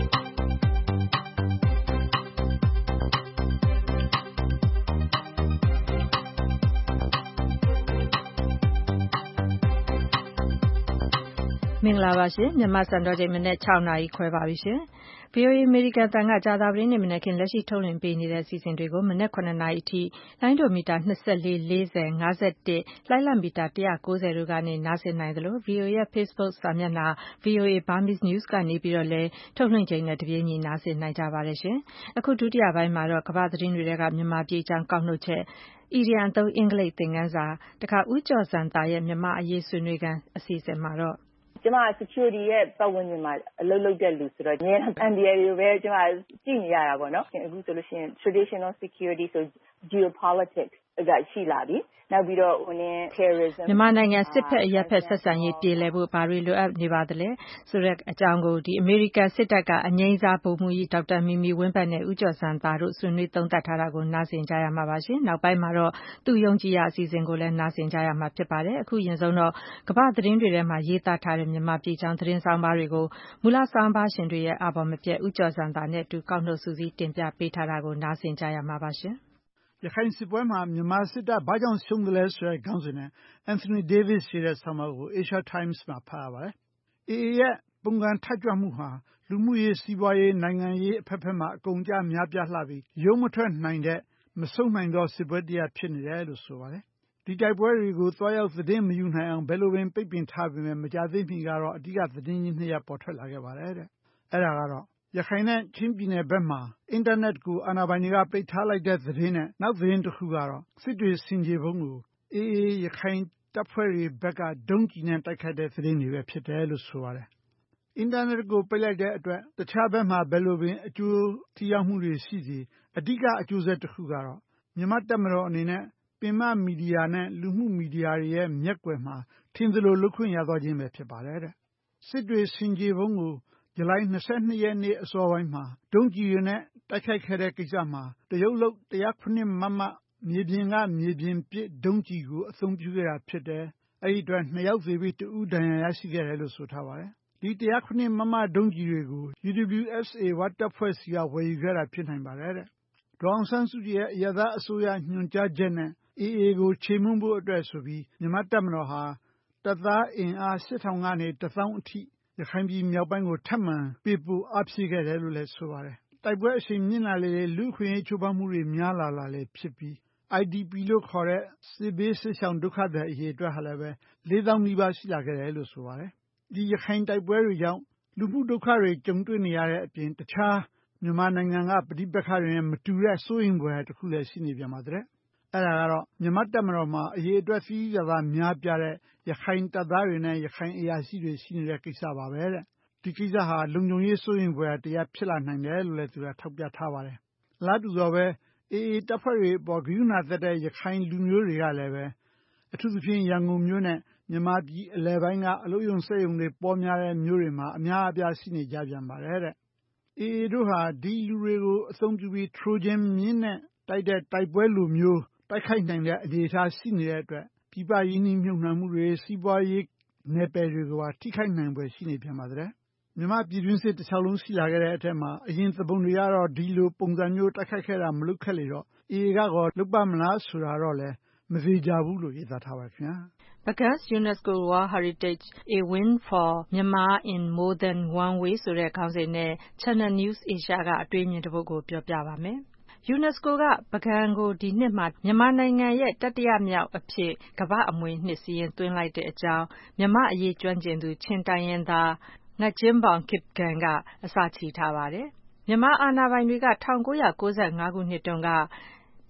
S2: မင်္ဂလာပါရှင်မြန်မာစံတော်ချိန်မနေ့၆နာရီခွဲပါပြီရှင်ဗွီအိုအေအမေရိကန်တန်ကကြာသပတေးနေ့မနက်ခင်းလက်ရှိထုတ်လွှင့်ပေးနေတဲ့အစီအစဉ်တွေကိုမနက်၇နာရီအထိလိုင်းဒိုမီတာ၂၄ ၄၀ ၅၁လိုင်းလတ်မီတာ၁၉၀တို့ကနေနားဆင်နိုင်သလို ဗွီအိုအေရဲ့ Facebook စာမျက်နှာ ဗွီအိုအေ Burmese News ကနေပြီးတော့လည်းထုတ်လွှင့်ချိန်နဲ့တပြေးညီနားဆင်နိုင်ကြပါတယ်ရှင်အခုဒုတိယပိုင်းမှာတော့ကမ္ဘာသတင်းတွေကမြန်မာပြည်အကြောင်းကောက်နှုတ်ချက်အီဒီယံအသုံးအင်္ဂလိပ်သင်ခန်းစာတခါဦးကျော်စံတာရဲ့မြန်မာအရေးဆွေးနွေးခန်းအစီအစဉ်မှာတော့
S21: ကျမ security ရဲ့ပတ်ဝန်းကျင်မှာအလုပ်လုပ်တဲ့လူဆိုတော့အများအန်ဒီယာတွေကိုပဲကျမကြည့်နေရတာပေါ့နော်အခုဆိုလို့ရှိရင် traditional security ဆို geopolitics ကရှိလာပြီနောက်ပြီးတော့ဟိုနည်း terrorism
S2: မြန်မာနိုင်ငံစစ်ဖက်အရက်ဖက်ဆက်ဆံရေးပြည်လည်ဖို့ဘာတွေလိုအပ်နေပါသလဲဆိုတဲ့အကြောင်းကိုဒီအမေရိကန်စစ်တပ်ကအငိမ့်စားဗိုလ်မှူးကြီးဒေါက်တာမီမီဝင်းဘတ်နဲ့ဦးကျော်စံသားတို့ဆွေးနွေးသုံးသပ်ထားတာကိုနားဆင်ကြရမှာပါရှင်နောက်ပိုင်းမှာတော့သူယုံကြည်ရာအစီအစဉ်ကိုလည်းနားဆင်ကြရမှာဖြစ်ပါတယ်အခုရင်ဆုံးတော့ကမ္ဘာသတင်းတွေထဲမှာရေးသားထားတဲ့မြန်မာပြည်ချောင်းသတင်းဆောင်ပါတွေကိုမူလဆောင်ပါရှင်တွေရဲ့အာဘော်မပြတ်ဦးကျော်စံသားနဲ့အတူကောက်နှုတ်စုစည်းတင်ပြပေးထားတာကိုနားဆင်ကြရမှာပါရှင်
S3: ရခိုင်စစ်ပွဲမှာမြန်မာစစ်တပ်ဘာကြောင့်ရှုံးတယ်လဲဆိုတဲ့ခေါင်းစဉ်နဲ့ Anthony Davis ရေးတဲ့ဆောင်းပါးကို Asia Times မှာဖတ်ရပါတယ်။ အေအေရဲ့ပုံကန်ထကြွမှုဟာလူမှုရေးစီးပွားရေးနိုင်ငံရေးအဖက်ဖက်မှာအကုန်ကြများပြားလှပြီးရုံးမထွက်နိုင်တဲ့မဆုံးနိုင်သောစစ်ပွဲတရားဖြစ်နေတယ်လို့ဆိုပါတယ်။ဒီတိုက်ပွဲတွေကိုသွားရောက်သတင်းမယူနိုင်အောင်ဘယ်လိုပင်ပိတ်ပင်ထားပေမဲ့မကြသေးမီကတော့အဓိကသတင်းကြီးနှစ်ရပ်ပေါ်ထွက်လာခဲ့ပါတယ်တဲ့။အဲ့ဒါကတော့ရခိုင်နဲ့ချင်းပြည်နယ်ဘက်မှာအင်တာနက်ကိုအာဏာပိုင်တွေကပိတ်ထားလိုက်တဲ့သတင်းနဲ့နောက်သတင်းတစ်ခုကတော့စစ်တွေစင်ကြေဘုံကိုအေအေရခိုင်တပ်ဖွဲ့တွေဘက်ကဒုံးကျည်နဲ့တိုက်ခိုက်တဲ့သတင်းတွေပဲဖြစ်တယ်လို့ဆိုပါတယ်။အင်တာနက်ကိုပိတ်လိုက်တဲ့အတွက်တခြားဘက်မှာဘယ်လိုပင်အကျိုးထိရောက်မှုတွေရှိစေအဓိကအကျိုးဆက်တစ်ခုကတော့မြန်မာတပ်မတော်အနေနဲ့ပင်မမီဒီယာနဲ့လူမှုမီဒီယာတွေရဲ့မျက်ကွယ်မှာထင်သလိုလုပ်ခွင့်ရသွားခြင်းပဲဖြစ်ပါတယ်တဲ့။စစ်တွေစင်ကြေဘုံကိုဇူလိုင်၂၂ရက်နေ့အစောပိုင်းမှာဒုံးကျည်တွေနဲ့တိုက်ခိုက်ခဲ့တဲ့ကိစ္စမှာတရုတ်လုပ်၁၀၇မမမြေပြင်ကမြေပြင်ပစ်ဒုံးကျည်ကိုအသုံးပြုခဲ့တာဖြစ်တယ်။အဲဒီအတွက်နှစ်ယောက်သေပြီးတဦးဒဏ်ရာရရှိခဲ့တယ်လို့ဆိုထားပါတယ်။ဒီ၁၀၇မမဒုံးကျည်တွေကို ယူ ဒဗလျူ အက်ဖ် အေ ဝတပ်ဖွဲ့စီကဝယ်ယူခဲ့တာဖြစ်နိုင်ပါတယ်တဲ့။ဒေါ်အောင်ဆန်းစုကြည်ရဲ့အရပ်သားအစိုးရညွှန်ကြားချက်နဲ့အေအေကိုချေမှုန်းဖို့အတွက်ဆိုပြီးမြန်မာတပ်မတော်ဟာတပ်သားအင်အား၈ထောင်ကနေ၁သောင်းအထိရခိုင်ပြည်မြောက်ပိုင်းကိုထပ်မံပေးပို့အားဖြည့်ခဲ့တယ်လို့လည်းဆိုပါတယ်။တိုက်ပွဲအရှိန်မြင့်လာလေလူ့အခွင့်အရေးချိုးဖောက်မှုတွေများလာလာလေဖြစ်ပြီး အိုင်ဒီပီ လို့ခေါ်တဲ့စစ်ဘေးစစ်ရှောင်ဒုက္ခသည်အရေအတွက်ဟာလည်းပဲလေးသောင်းနီးပါးရှိလာခဲ့တယ်လို့ဆိုပါတယ်။ဒီရခိုင်တိုက်ပွဲတွေကြောင့်လူမှုဒုက္ခတွေကြုံတွေ့နေရတဲ့အပြင်တခြားမြန်မာနိုင်ငံကပဋိပက္ခတွေနဲ့မတူတဲ့စိုးရိမ်ဖွယ်တစ်ခုလည်းရှိနေပြန်ပါတဲ့။အဲ့ဒါကတော့မြန်မာတပ်မတော်မှာအရေးအတွက်စီးရတာများပြတဲ့ရခိုင်တပ်သားတွေနဲ့ရခိုင်အရာရှိတွေရှိနေတဲ့ကိစ္စပါပဲတဲ့ဒီကိစ္စဟာလုံခြုံရေးစိုးရိမ်ဖွယ်တရားဖြစ်လာနိုင်တယ်လို့လည်းသူကထောက်ပြထားပါတယ်။လားတူသောပဲအေအေတပ်ဖွဲ့တွေပေါ်ဂရုဏာသက်တဲ့ရခိုင်လူမျိုးတွေကလည်းပဲအထူးသဖြင့်ရန်ကုန်မြို့နဲ့မြန်မာပြည်အလဲပိုင်းကအလို့ယုံစက်ယုံတွေပေါ်များတဲ့မြို့တွေမှာအများအပြားရှိနေကြပြန်ပါတယ်တဲ့။အေအေတို့ဟာဒီလူတွေကိုအသုံးပြုပြီးထရိုဂျင်မြင်းနဲ့တိုက်တဲ့တိုက်ပွဲလိုမျိုးတိုက်ခိုက်နိုင်တဲ့အနေအထားရှိနေတဲ့အတွက်ပြည်ပရင်းနှီးမြှုပ်နှံမှုတွေစီးပွားရေးနယ်ပယ်တွေကိုပါထိခိုက်နိုင်ဖွယ်ရှိနေပြန်ပါတယ်။မြန်မာပြည်တွင်းစစ်တစ်လျှောက်လုံးရှိလာခဲ့တဲ့အထက်မှာအရင်သဘုံတွေကတော့ဒီလိုပုံစံမျိုးတိုက်ခိုက်ခဲ့တာမလုပ်ခဲ့လေတော့အေအေကတော့လုပ်ပါမလားဆိုတာတော့လည်းမသေးကြဘူးလို့ရေးသားထားပါခင်ဗျာ။
S2: Bagas UNESCO World Heritage A Win for Myanmar in More Than One Way ဆိုတဲ့ခေါင်းစဉ်နဲ့ Channel News Asia ကအတွေ့အမြင်တစ်ပုဒ်ကိုပြောပြပါမယ်။ UNESCO ကပုဂံကိုဒီနှစ်မှာမြန်မာနိုင်ငံရဲ့တတိယမြောက်အဖြစ်ကမ္ဘာ့အမွေနှစ်စာရင်းသွင်းလိုက်တဲ့အကြောင်းမြန်မာအရေးကျွမ်းကျင်သူချင်းတိုင်းရင်းသားငှက်ကျင်းပေါင်ကစ်ဂန်ကအစချီထားပါတယ်။မြန်မာအာဏာပိုင်တွေက၁၉၉၅ခုနှစ်တုန်းကပ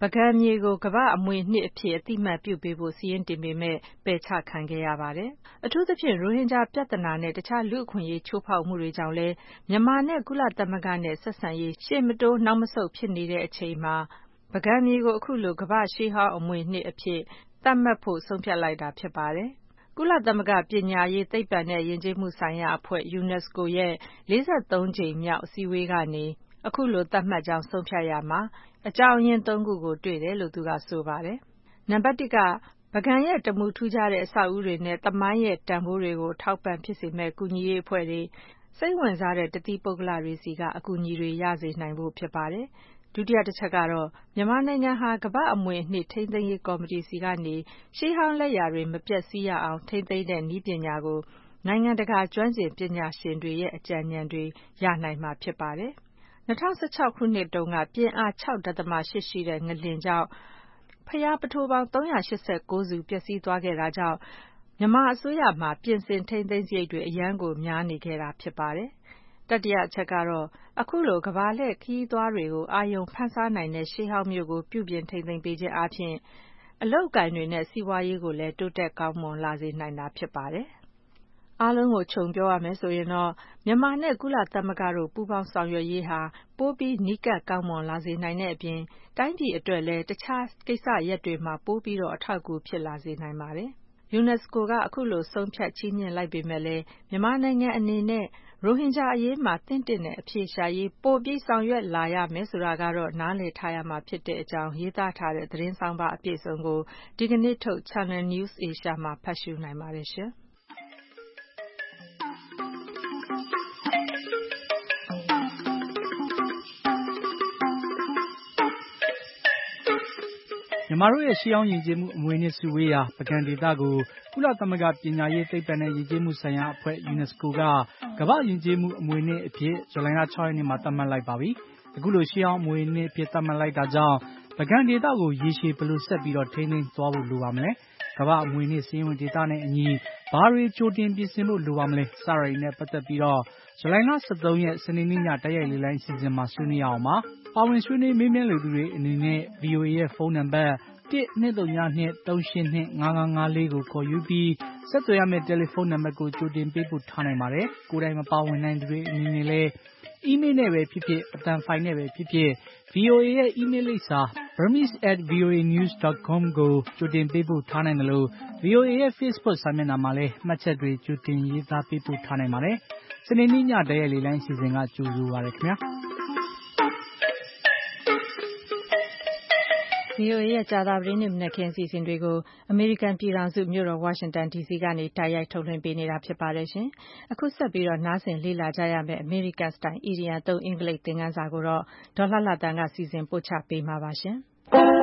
S2: ပုဂံမြေကိုကမ္ဘာ့အမွေအနှစ်အဖြစ်အသိအမှတ်ပြုပေးဖို့စာရင်းတင်ပေမဲ့ပယ်ချခံခဲ့ရပါတယ်။အထူးသဖြင့်ရိုဟင်ဂျာပြဿနာနဲ့တခြားလူ့အခွင့်အရေးချိုးဖောက်မှုတွေကြောင့်လည်းမြန်မာနဲ့ကုလသမဂ္ဂနဲ့ဆက်ဆံရေးရှေ့မတိုးနောက်မဆုတ်ဖြစ်နေတဲ့အချိန်မှာပုဂံမြေကိုအခုလိုကမ္ဘာ့ရှေးဟောင်းအမွေအနှစ်အဖြစ်သတ်မှတ်ဖို့ဆုံးဖြတ်လိုက်တာဖြစ်ပါတယ်။ကုလသမဂ္ဂပညာရေးသိပ္ပံနဲ့ယဉ်ကျေးမှုဆိုင်ရာအဖွဲ့ UNESCO ရဲ့လေးဆယ့်သုံးကြိမ်မြောက်အစည်းအဝေးကနေအခုလိုသတ်မှတ်ကြောင်းဆုံးဖြတ်ရမှာအကြောင်းရင်းသုံးခုကိုတွေ့တယ်လို့သူကဆိုပါတယ်။နံပါတ်တစ်ကပုဂံရဲ့တမူထူးခြားတဲ့အဆောက်အဦတွေနဲ့သမိုင်းရဲ့တန်ဖိုးတွေကိုထောက်ပံ့ဖြစ်စေမဲ့ကူညီရေးအဖွဲ့တွေစိတ်ဝင်စားတဲ့တတိပုဂ္ဂလတွေစီကအကူအညီတွေရစေနိုင်ဖို့ဖြစ်ပါတယ်။ဒုတိယတစ်ချက်ကတော့မြန်မာနိုင်ငံဟာကမ္ဘာ့အမွေအနှစ်ထိန်းသိမ်းရေးကော်မတီစီကနေရှေးဟောင်းလက်ရာတွေမပျက်စီးရအောင်ထိန်းသိမ်းတဲ့နည်းပညာကိုနိုင်ငံတကာကျွမ်းကျင်ပညာရှင်တွေရဲ့အကြံဉာဏ်တွေရနိုင်မှာဖြစ်ပါတယ်။၂၀၁၆ခုနှစ်တုန်းကပြင်းအား ၆.၈ ရှိတဲ့ငလျင်ကြောင့်ဘုရားပုထိုးပေါင်း၃၈၉ဆူပျက်စီးသွားခဲ့တာကြောင့်မြန်မာအစိုးရမှာပြင်ဆင်ထိန်းသိမ်းစရိတ်တွေအရမ်းကိုများနေခဲ့တာဖြစ်ပါတယ်။တတိယအချက်ကတော့အခုလိုကမ္ဘာလှည့်ခရီးသွားတွေကိုအာရုံဖန်ဆားနိုင်တဲ့ရှေးဟောင်းမြို့ကိုပြုပြင်ထိန်းသိမ်းပေးခြင်းအပြင်အလုပ်အကိုင်တွေနဲ့စီးပွားရေးကိုလည်းတိုးတက်ကောင်းမွန်လာစေနိုင်တာဖြစ်ပါတယ်။အားလုံးကိုခြုံပြောရမယ်ဆိုရင်တော့မြန်မာနဲ့ကုလသမဂ္ဂတို့ပူးပေါင်းဆောင်ရွက်ရေးဟာပိုပြီးနီးကပ်ကောင်းမွန်လာစေနိုင်တဲ့အပြင်တိုင်းပြည်အတွက်လည်းတခြားကိစ္စရပ်တွေမှာပိုပြီးတော့အထောက်အကူဖြစ်လာစေနိုင်ပါတယ်။ UNESCO ကအခုလိုဆုံးဖြတ်ချီးမြှင့်လိုက်ပေမဲ့လည်းမြန်မာနိုင်ငံအနေနဲ့ရိုဟင်ဂျာအရေးမှာတင့်တင့်တဲ့အဖြေရှာရေးပိုပြီးဆောင်ရွက်လာရမယ်ဆိုတာကတော့နားလည်ထားရမှာဖြစ်တဲ့အကြောင်းရေးသားထားတဲ့သတင်းဆောင်ပါအပြည့်အစုံကိုဒီကနေ့ထုတ် Channel News Asia မှာဖတ်ရှုနိုင်ပါတယ်ရှင်။
S18: မြန်မာတို့ရဲ့ရှေးဟောင်းယဉ်ကျေးမှုအမွေအနှစ်စုဝေးရာပုဂံဒေသကိုကုလသမဂ္ဂပညာရေးသိပ္ပံနဲ့ယဉ်ကျေးမှုဆိုင်ရာအဖွဲ့ UNESCO ကကမ္ဘာ့ယဉ်ကျေးမှုအမွေအနှစ်အဖြစ်ဇူလိုင်လ၆ရက်နေ့မှာသတ်မှတ်လိုက်ပါပြီ။အခုလိုရှေးဟောင်းအမွေအနှစ်အဖြစ်သတ်မှတ်လိုက်တာကြောင့်ပုဂံဒေသကိုရေရှည်ဘယ်လိုဆက်ပြီးတော့ထိန်းသိမ်းသွားဖို့လိုပါမလဲ။ကမ္ဘာ့အမွေအနှစ်စာရင်းဝင်ဒေသနဲ့အညီဘာတွေကြိုတင်ပြင်ဆင်ဖို့လိုပါမလဲစတာတွေနဲ့ပတ်သက်ပြီးတော့ဇူလိုင်လ၁၃ရက်စနေနေ့ညတိုက်ရိုက်လေလိုင်းအစီအစဉ်မှာဆွေးနွေးရအောင်ပါ။ပါဝင်ဆွေးနွေးမေးမြန်းလိုသူတွေအနေနဲ့ ဗွီအိုအေရဲ့ဖုန်းနံပါတ်၁ ၂ ၀ ၂ ၃ ၈ ၂ ၅ ၅ ၅ ၄ကိုခေါ်ယူပြီးဆက်သွယ်ရမယ့်တယ်လီဖုန်းနံပါတ်ကိုကြိုတင်ပေးပို့ထားနိုင်ပါတယ်။ကိုယ်တိုင်မပါဝင်နိုင်သူတွေအနေနဲ့လည်းအီးမေးလ်နဲ့ပဲဖြစ်ဖြစ်အသံဖိုင်နဲ့ပဲဖြစ်ဖြစ် ဗွီအိုအေရဲ့အီးမေးလ်လိပ်စာ burmese at voanews dot com ကိုကြိုတင်ပေးပို့ထားနိုင်တယ်လို့ ဗွီအိုအေရဲ့ Facebook စာမျက်နှာမှာလည်းမှတ်ချက်တွေကြိုတင်ရေးသားပေးပို့ထားနိုင်ပါတယ်။စနေနေ့ညတိုက်ရိုက်လေလိုင်းအစီအစဉ်ကကြိုဆိုပါရခင်ဗျာ။
S2: ဗွီအိုအေရဲ့ကြာသပတေးနေ့မနက်ခင်းအစီအစဉ်တွေကိုအမေရိကန်ပြည်ထောင်စုမြို့တော်ဝါရှင်တန်ဒီစီကနေတိုက်ရိုက်ထုတ်လွှင့်ပေးနေတာဖြစ်ပါတယ်ရှင်။အခုဆက်ပြီးတော့နားဆင်လေ့လာကြရမယ့်အမေရိကန်စတိုင်အီဒီယံသုံးအင်္ဂလိပ်သင်ခန်းစာကိုတော့ဒေါ်လှလှတန်းကစီစဉ်ပို့ချပေးမှာပါရှင်။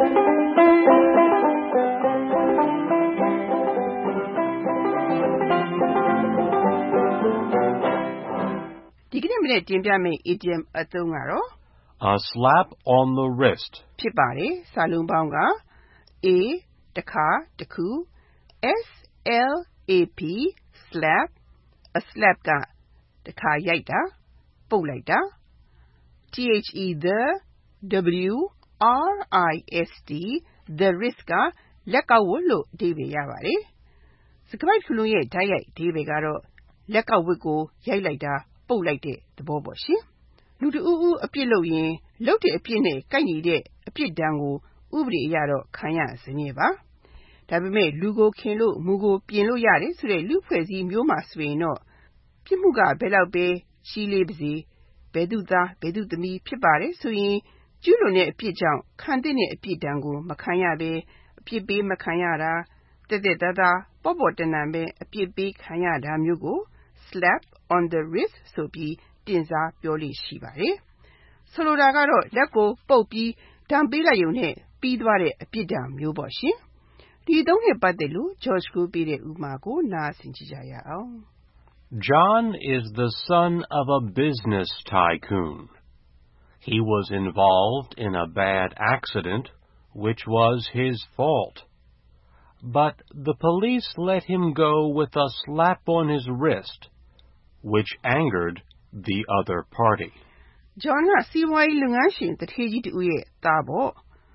S1: ဒီကနေ့မနေ့တင်ပြမယ့် idiom အသုံးကတော့
S22: A slap on the wrist
S1: ဖြစ်ပါတယ်။စာလုံးပေါင်းက A တစ်ခါတစ်ခု S L A P slap a slap ကတစ်ခါရိုက်တာပုတ်လိုက်တာ The the W R I S T the wrist ကလက်ကောက်ဝတ်လို့အဓိပ္ပာယ်ရပါတယ်။စကားပိုက်ခုလုံးရဲ့ဓာတ်ရိုက်အဓိပ္ပာယ်ကတော့လက်ကောက်ဝတ်ကိုရိုက်လိုက်တာပုတ်လိုက်တဲ့သဘောပေါ့ရှင်။လူတဦးဦးအပြစ်လုပ်ရင်လုပ်တဲ့အပြစ်နဲ့ကိုက်ညီတဲ့အပြစ်ဒဏ်ကိုဥပဒေအရတော့ခံရစမြဲပါ။ဒါပေမဲ့လူကိုခင်လို့မူကိုပြင်လို့ရတယ်ဆိုတဲ့လူဖွဲ့စည်းမျိုးမှာဆိုရင်တော့ပြစ်မှုကဘယ်လောက်ပဲကြီးလေးပါစေဘယ်သူသားဘယ်သူသမီးဖြစ်ပါတယ်ဆိုရင်ကျူးလွန်တဲ့အပြစ်ကြောင့်ခံတဲ့အပြစ်ဒဏ်ကိုမခံရဘဲအပြစ်ပေးမခံရတာတက်တက်သားသားပေါ့ပေါ့တန်တန်ပဲအပြစ်ပေးခံရတာမျိုးကို slap on the wrist ဆိုပြီးတင်စားပြောလို့ရှိပါတယ်။ဆိုလိုတာကတော့လက်ကိုပုတ်ပြီးဒဏ်ပေးလိုက်ရုံနဲ့ပြီးသွားတဲ့အပြစ်ဒဏ်မျိုးပေါ့ရှင်။ဒီသုံးနဲ့ပတ်သက်လို့ George ကိုပေးတဲ့ဥပမာကိုနားဆင်ကြရအောင်။
S22: John is the son of a business tycoon. He was involved in a bad accident, which was his fault. But the police let him go with a slap on his wrist, which angered the other party.
S1: John ကစီးပွားရေးလုပ်ငန်းရှင်တထေးကြီးတူရဲ့သားပေါ့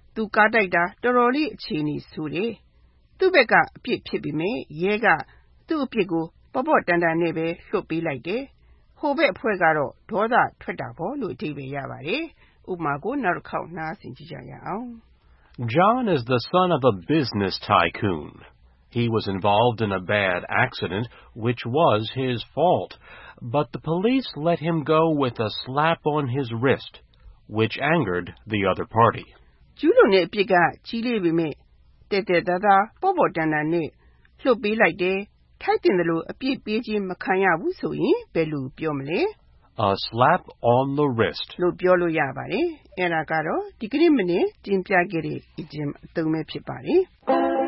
S1: သူကားတိုက်တာတော်တော်လေးအခြေအနေဆိုးတယ်။သူ့ဘက်ကအပြစ်ဖြစ်ပေမဲ့ရဲကသူ့အပြစ်ကိုပေါ့ပေါ့တန်တန်နဲ့ပဲလွှတ်ပေးလိုက်တယ်။ဟိုဘက်အဖွဲ့ကတော့ဒေါသထွက်တာပေါ့လို့အဓိပ္ပာယ်ရပါတယ်။ဥပမာကိုနောက်တစ်ခေါက်နားဆင်ကြည့်ကြရအောင်။
S22: John is the son of a business tycoon. He was involved in a bad accident, which was his fault, but the police let him go with a slap on his wrist, which angered the other party.
S1: ကျူးလွန်တဲ့အပြစ်ကကြီးလေးပေမဲ့တဲ့တဲ့သားသားပေါ့ပေါ့တန်တန်နဲ့လွှတ်ပေးလိုက်တယ်။ထိုက်တင်တယ်လို့အပြစ်ပေးခြင်းမခံရဘူးဆိုရင်ဘယ်လိုပြောမလဲ
S22: A slap on the wrist.
S1: လို့ပြောလို့ရပါတယ်။အဲ့ဒါကတော့ဒီကနေ့မနေ့တင်ပြခဲ့တဲ့ idiom အသုံးပဲဖြစ်ပါတယ်။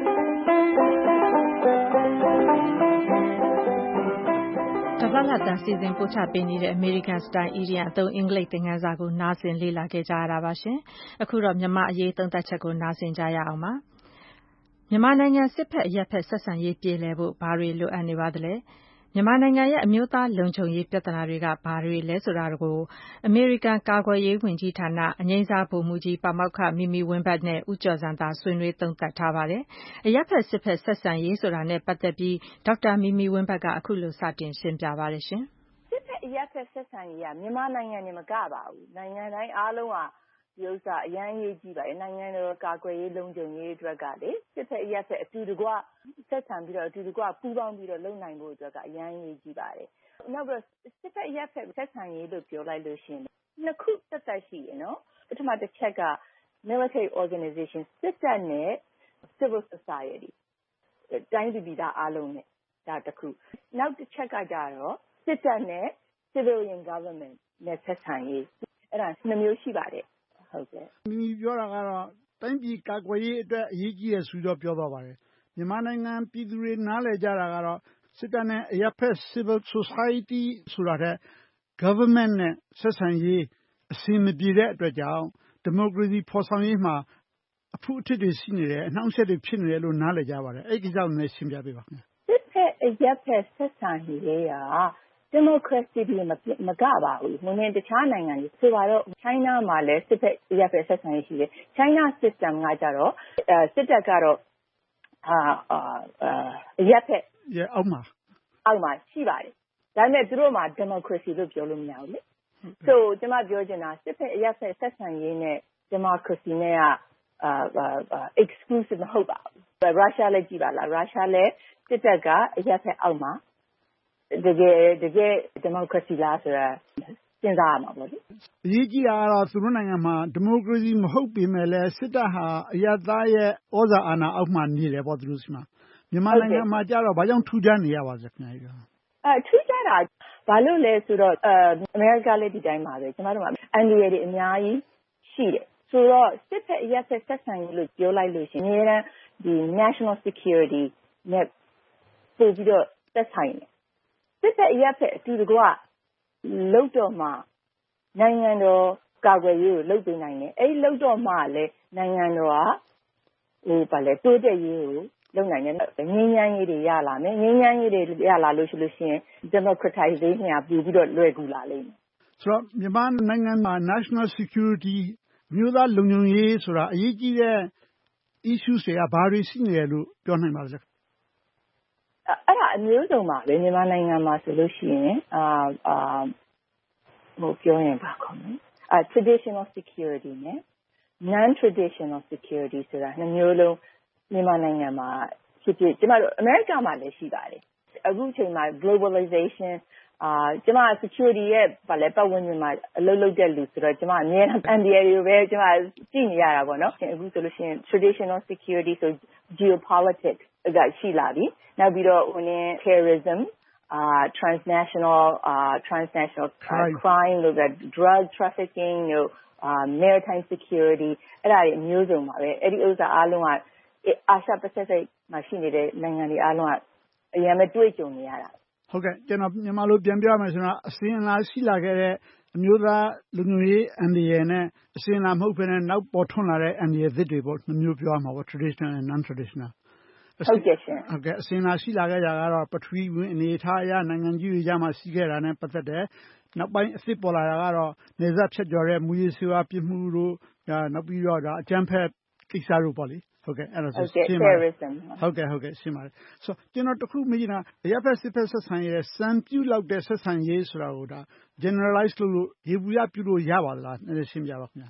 S2: တပတ်လတန်စီစဉ်ပို့ချပေးနေတဲ့ American Style Idiom အသုံးအင်္ဂလိပ်သင်ခန်းစာကိုနားဆင်လေ့လာခဲ့ကြရတာပါရှင်။အခုတော့မြန်မာအရေးသုံးသပ်ချက်ကိုနားဆင်ကြရအောင်ပါ။မြန်မာနိုင်ငံစစ်ဖက်အရပ်ဖက်ဆက်ဆံရေးပြေလည်ဖို့ဘာတွေလိုအပ်နေပါသလဲ။မြန်မာနိုင်ငံရဲ့အမျိုးသားလုံခြုံရေးပြဿနာတွေကဘာတွေလဲဆိုတာကိုအမေရိကန်ကာကွယ်ရေးဝန်ကြီးဌာနအငြိမ်းစားဗိုလ်မှူးကြီးပါမောက္ခမီမီဝင်းဘတ်နဲ့ဦးကျော်ဇံသာဆွေးနွေးသုံးသပ်ထားပါတယ်။အရပ်ဖက်စစ်ဖက်ဆက်ဆံရေးဆိုတာနဲ့ပတ်သက်ပြီးဒေါက်တာမီမီဝင်းဘတ်ကအခုလိုစတင်ရှင်းပြပါတယ်ရှင်
S21: ။စစ်ဖက်အရပ်ဖက်ဆက်ဆံရေးကမြန်မာနိုင်ငံနဲ့မကပါဘူး။နိုင်ငံတိုင်းအားလုံးကဒီဥစ္စာအရန်ရေးကြည့်ပါတယ်နိုင်ငံတော်ကာကွယ်ရေးလုံခြုံရေးအတွက်ကလေစစ်ဖက်အရပ်ဖက်အတူတကွဆက်ဆံပြီးတော့အတူတကွပူးပေါင်းပြီးတော့လုပ်နိုင်ဖို့အတွက်ကအရန်ရေးကြည့်ပါတယ်နောက်ပြီးစစ်ဖက်အရပ်ဖက်ဆက်ဆံရေးလို့ပြောလိုက်လို့ရှိရင်နှစ်ခုသက်သက်ရှိရနော်ပထမတစ်ချက်က military organization စစ်တပ်နဲ့ civil society တိုင်းပြည်သားအားလုံးနဲ့ဒါတစ်ခုနောက်တစ်ချက်ကကြတော့စစ်တပ်နဲ့ civilian government နဲ့ဆက်ဆံရေးအဲ့ဒါနှစ်မျိုးရှိပါတယ်ဟုတ်ကဲ့
S3: မိမိပြောတာကတော့တိုင်းပြည်ကာကွယ်ရေးအတွက်အရေးကြီးတယ်ဆိုတော့ပြောသွားပါတယ်မြန်မာနိုင်ငံပြည်သူတွေနားလည်ကြတာကတော့စစ်တပ်နဲ့အရပ်ဖက် civil society ဆိုတာတဲ့ government နဲ့ဆက်ဆံရေးအဆင်မပြေတဲ့အတွက်ကြောင့်ဒီမိုကရေစီဖော်ဆောင်ရေးမှာအဖုအထစ်တွေရှိနေတယ်အနှောင့်အယှက်တွေဖြစ်နေတယ်လို့နားလည်ကြပါတယ်အဲ့ဒီကြောင့်လည်းရှင်းပြပေးပါခင်ဗျ
S21: စစ်ဖက်အရပ်ဖက်ဆက်ဆံရေးကဒီမိုကရေစီပြည်မကပါဘူး။နည်းနည်းတခြားနိုင်ငံတွေဆိုပါတော့ China မှာလည်းစစ်ဖက်အရပ်ဖက်ဆက်ဆံရေးရှိတယ်။ China system ကကြတော့စစ်တပ်ကတော့အာအရပ်ဖက်
S3: ရဲ့အောက်မှာ
S21: အောက်မှာရှိပါတယ်။ဒါပေမဲ့သူတို့မှာဒီမိုကရေစီလို့ပြောလို့မရဘူးလေ။ so ကျွန်မပြောချင်တာစစ်ဖက်အရပ်ဖက်ဆက်ဆံရေးနဲ့ဒီမိုကရေစီနဲ့ကအာ exclusive မဟုတ်ပါဘူး။ရုရှားလည်းကြည့်ပါလား။ရုရှားလည်းစစ်တပ်ကအရပ်ဖက်အောက်မှာတကယ်တကယ်ဒီမိုကရေစီလားဆိုတာစဉ်းစားရမှာပေါ့လေ
S3: အရေးကြီးတာကတော့သူတို့နိုင်ငံမှာဒီမိုကရေစီမဟုတ်ပေမဲ့လည်းစစ်တပ်ဟာအရပ်သားရဲ့ဩဇာအာဏာအောက်မှာနေတယ်ပေါ့သူတို့စီမှာမြန်မာနိုင်ငံမှာကြတော့ဘာကြောင့်ထူးခြားနေရပါလဲခင်ဗျာ
S21: အဲထူးခြားတာဘာလို့လဲဆိုတော့အမေရိကလည်းဒီတိုင်းပါပဲကျမတို့ကအန်ဒီရတွေအများကြီးရှိတယ်ဆိုတော့စစ်ဖက်အရပ်ဖက်ဆက်ဆံရေးလို့ပြောလိုက်လို့ရှိရင်အများအားဒီ national security နဲ့ပို့ပြီးတော့သက်ဆိုင်တယ်စစ်ဖက်အရပ်ဖက်အတူတကွလုံတော့မှနိုင်ငံတော်ကာကွယ်ရေးကိုလုပ်ပေးနိုင်တယ်အဲ့လုံတော့မှလည်းနိုင်ငံတော်ကဟိုဗာလဲတိုးတက်ရေးကိုလုပ်နိုင်တယ်ငင်းညမ်းရေးတွေရလာမယ်ငင်းညမ်းရေးတွေရလာလို့ရှိလို့ရှိရင် democratization ကပြီးပြီးတော့လွယ်ကူလာလိမ့်မယ်
S3: ဆိုတော့မြန်မာနိုင်ငံမှာ national security မြို့သားလုံခြုံရေးဆိုတာအရေးကြီးတဲ့ issue တွေကဘာတွေရှိနေတယ်လို့ပြောနိုင်ပါလဲ
S21: အဲ့ဒါအမျိုးစုံပါပဲမြန်မာနိုင်ငံမှာဆိုလို့ရှိရင်အာအာဟိုပြောရင်ပါခေါ်မယ်အာ traditional security နဲ့ non traditional security ဆိုတာနှစ်မျိုးလုံးမြန်မာနိုင်ငံမှာဖြစ်ဖြစ်ကျမတို့အမေရိကမှာလည်းရှိပါတယ်အခုချိန်မှာ globalization အာကျမ security ရဲ့ဗာလဲပတ်ဝန်းကျင်မှာအလုပ်လုပ်တဲ့လူဆိုတော့ကျမအများအားအန်ဒီရတွေပဲကျမကြည့်နေရတာပေါ့နော်အခုဆိုလို့ရှိရင် traditional security ဆို geopolitics ကရှိလာပြီနောက်ပြီးတော့ဟိုနည်း terrorism အာ transnational အာ transnational crime လို့က drug trafficking တို့အာ maritime security အဲ့ဒါတွေအမျိုးစုံပါပဲအဲ့ဒီဥစ္စာအားလုံးကအာရှပစိဖိတ်မှာရှိနေတဲ့နိုင်ငံတွေအားလုံးကအရင်ကတွေ့ကြုံနေရတာ
S3: ဟုတ်ကဲ့ကျွန်တော်မြန်မာလိုပြန်ပြောရမယ်ဆိုတော့အစဉ်အလာရှိလာခဲ့တဲ့အမျိုးသားလူမျိုးရေးအန်ဒီရယ်နဲ့အစဉ်အလာမဟုတ်ဘဲနဲ့နောက်ပေါ်ထွန်းလာတဲ့အန်ဒီရယ်သစ်တွေပေါ့နှမျိုးပြောရမှာပေါ့ traditional and non traditional
S21: ဟုတ်ကဲ့ရှင်
S3: ဟုတ်ကဲ့အစဉ်အလာရှိလာခဲ့ကြကတော့ပထဝီဝင်အနေထားအရနိုင်ငံကြီးတွေကြားမှာရှိခဲ့တာနဲ့ပတ်သက်တယ်နောက်ပိုင်းအစ်စ်ပေါ်လာတာကတော့နေဆက်ဖြတ်ကျော်တဲ့မူရည်စေဝါပြမှုတို့နောက်ပြီးတော့ဒါအကြမ်းဖက်ကိစ္စတို့ပေါ့လေဟုတ်ကဲ့အဲ့ဒါဆို
S21: Okay, terrorism
S3: ဟုတ်ကဲ့ဟုတ်ကဲ့ရှင်းပါတယ်ဆိုတော့ကျွန်တော်တခုမေးချင်တာအရပ်ဘက်စစ်ဘက်ဆက်ဆံရေးစံပြုလောက်တဲ့ဆက်ဆံရေးဆိုတာကိုဒါ generalize လုပ်လို့ရေဘူးရပြုလို့ရပါသလားနည်းနည်းရှင်းပြပါခင်ဗျာ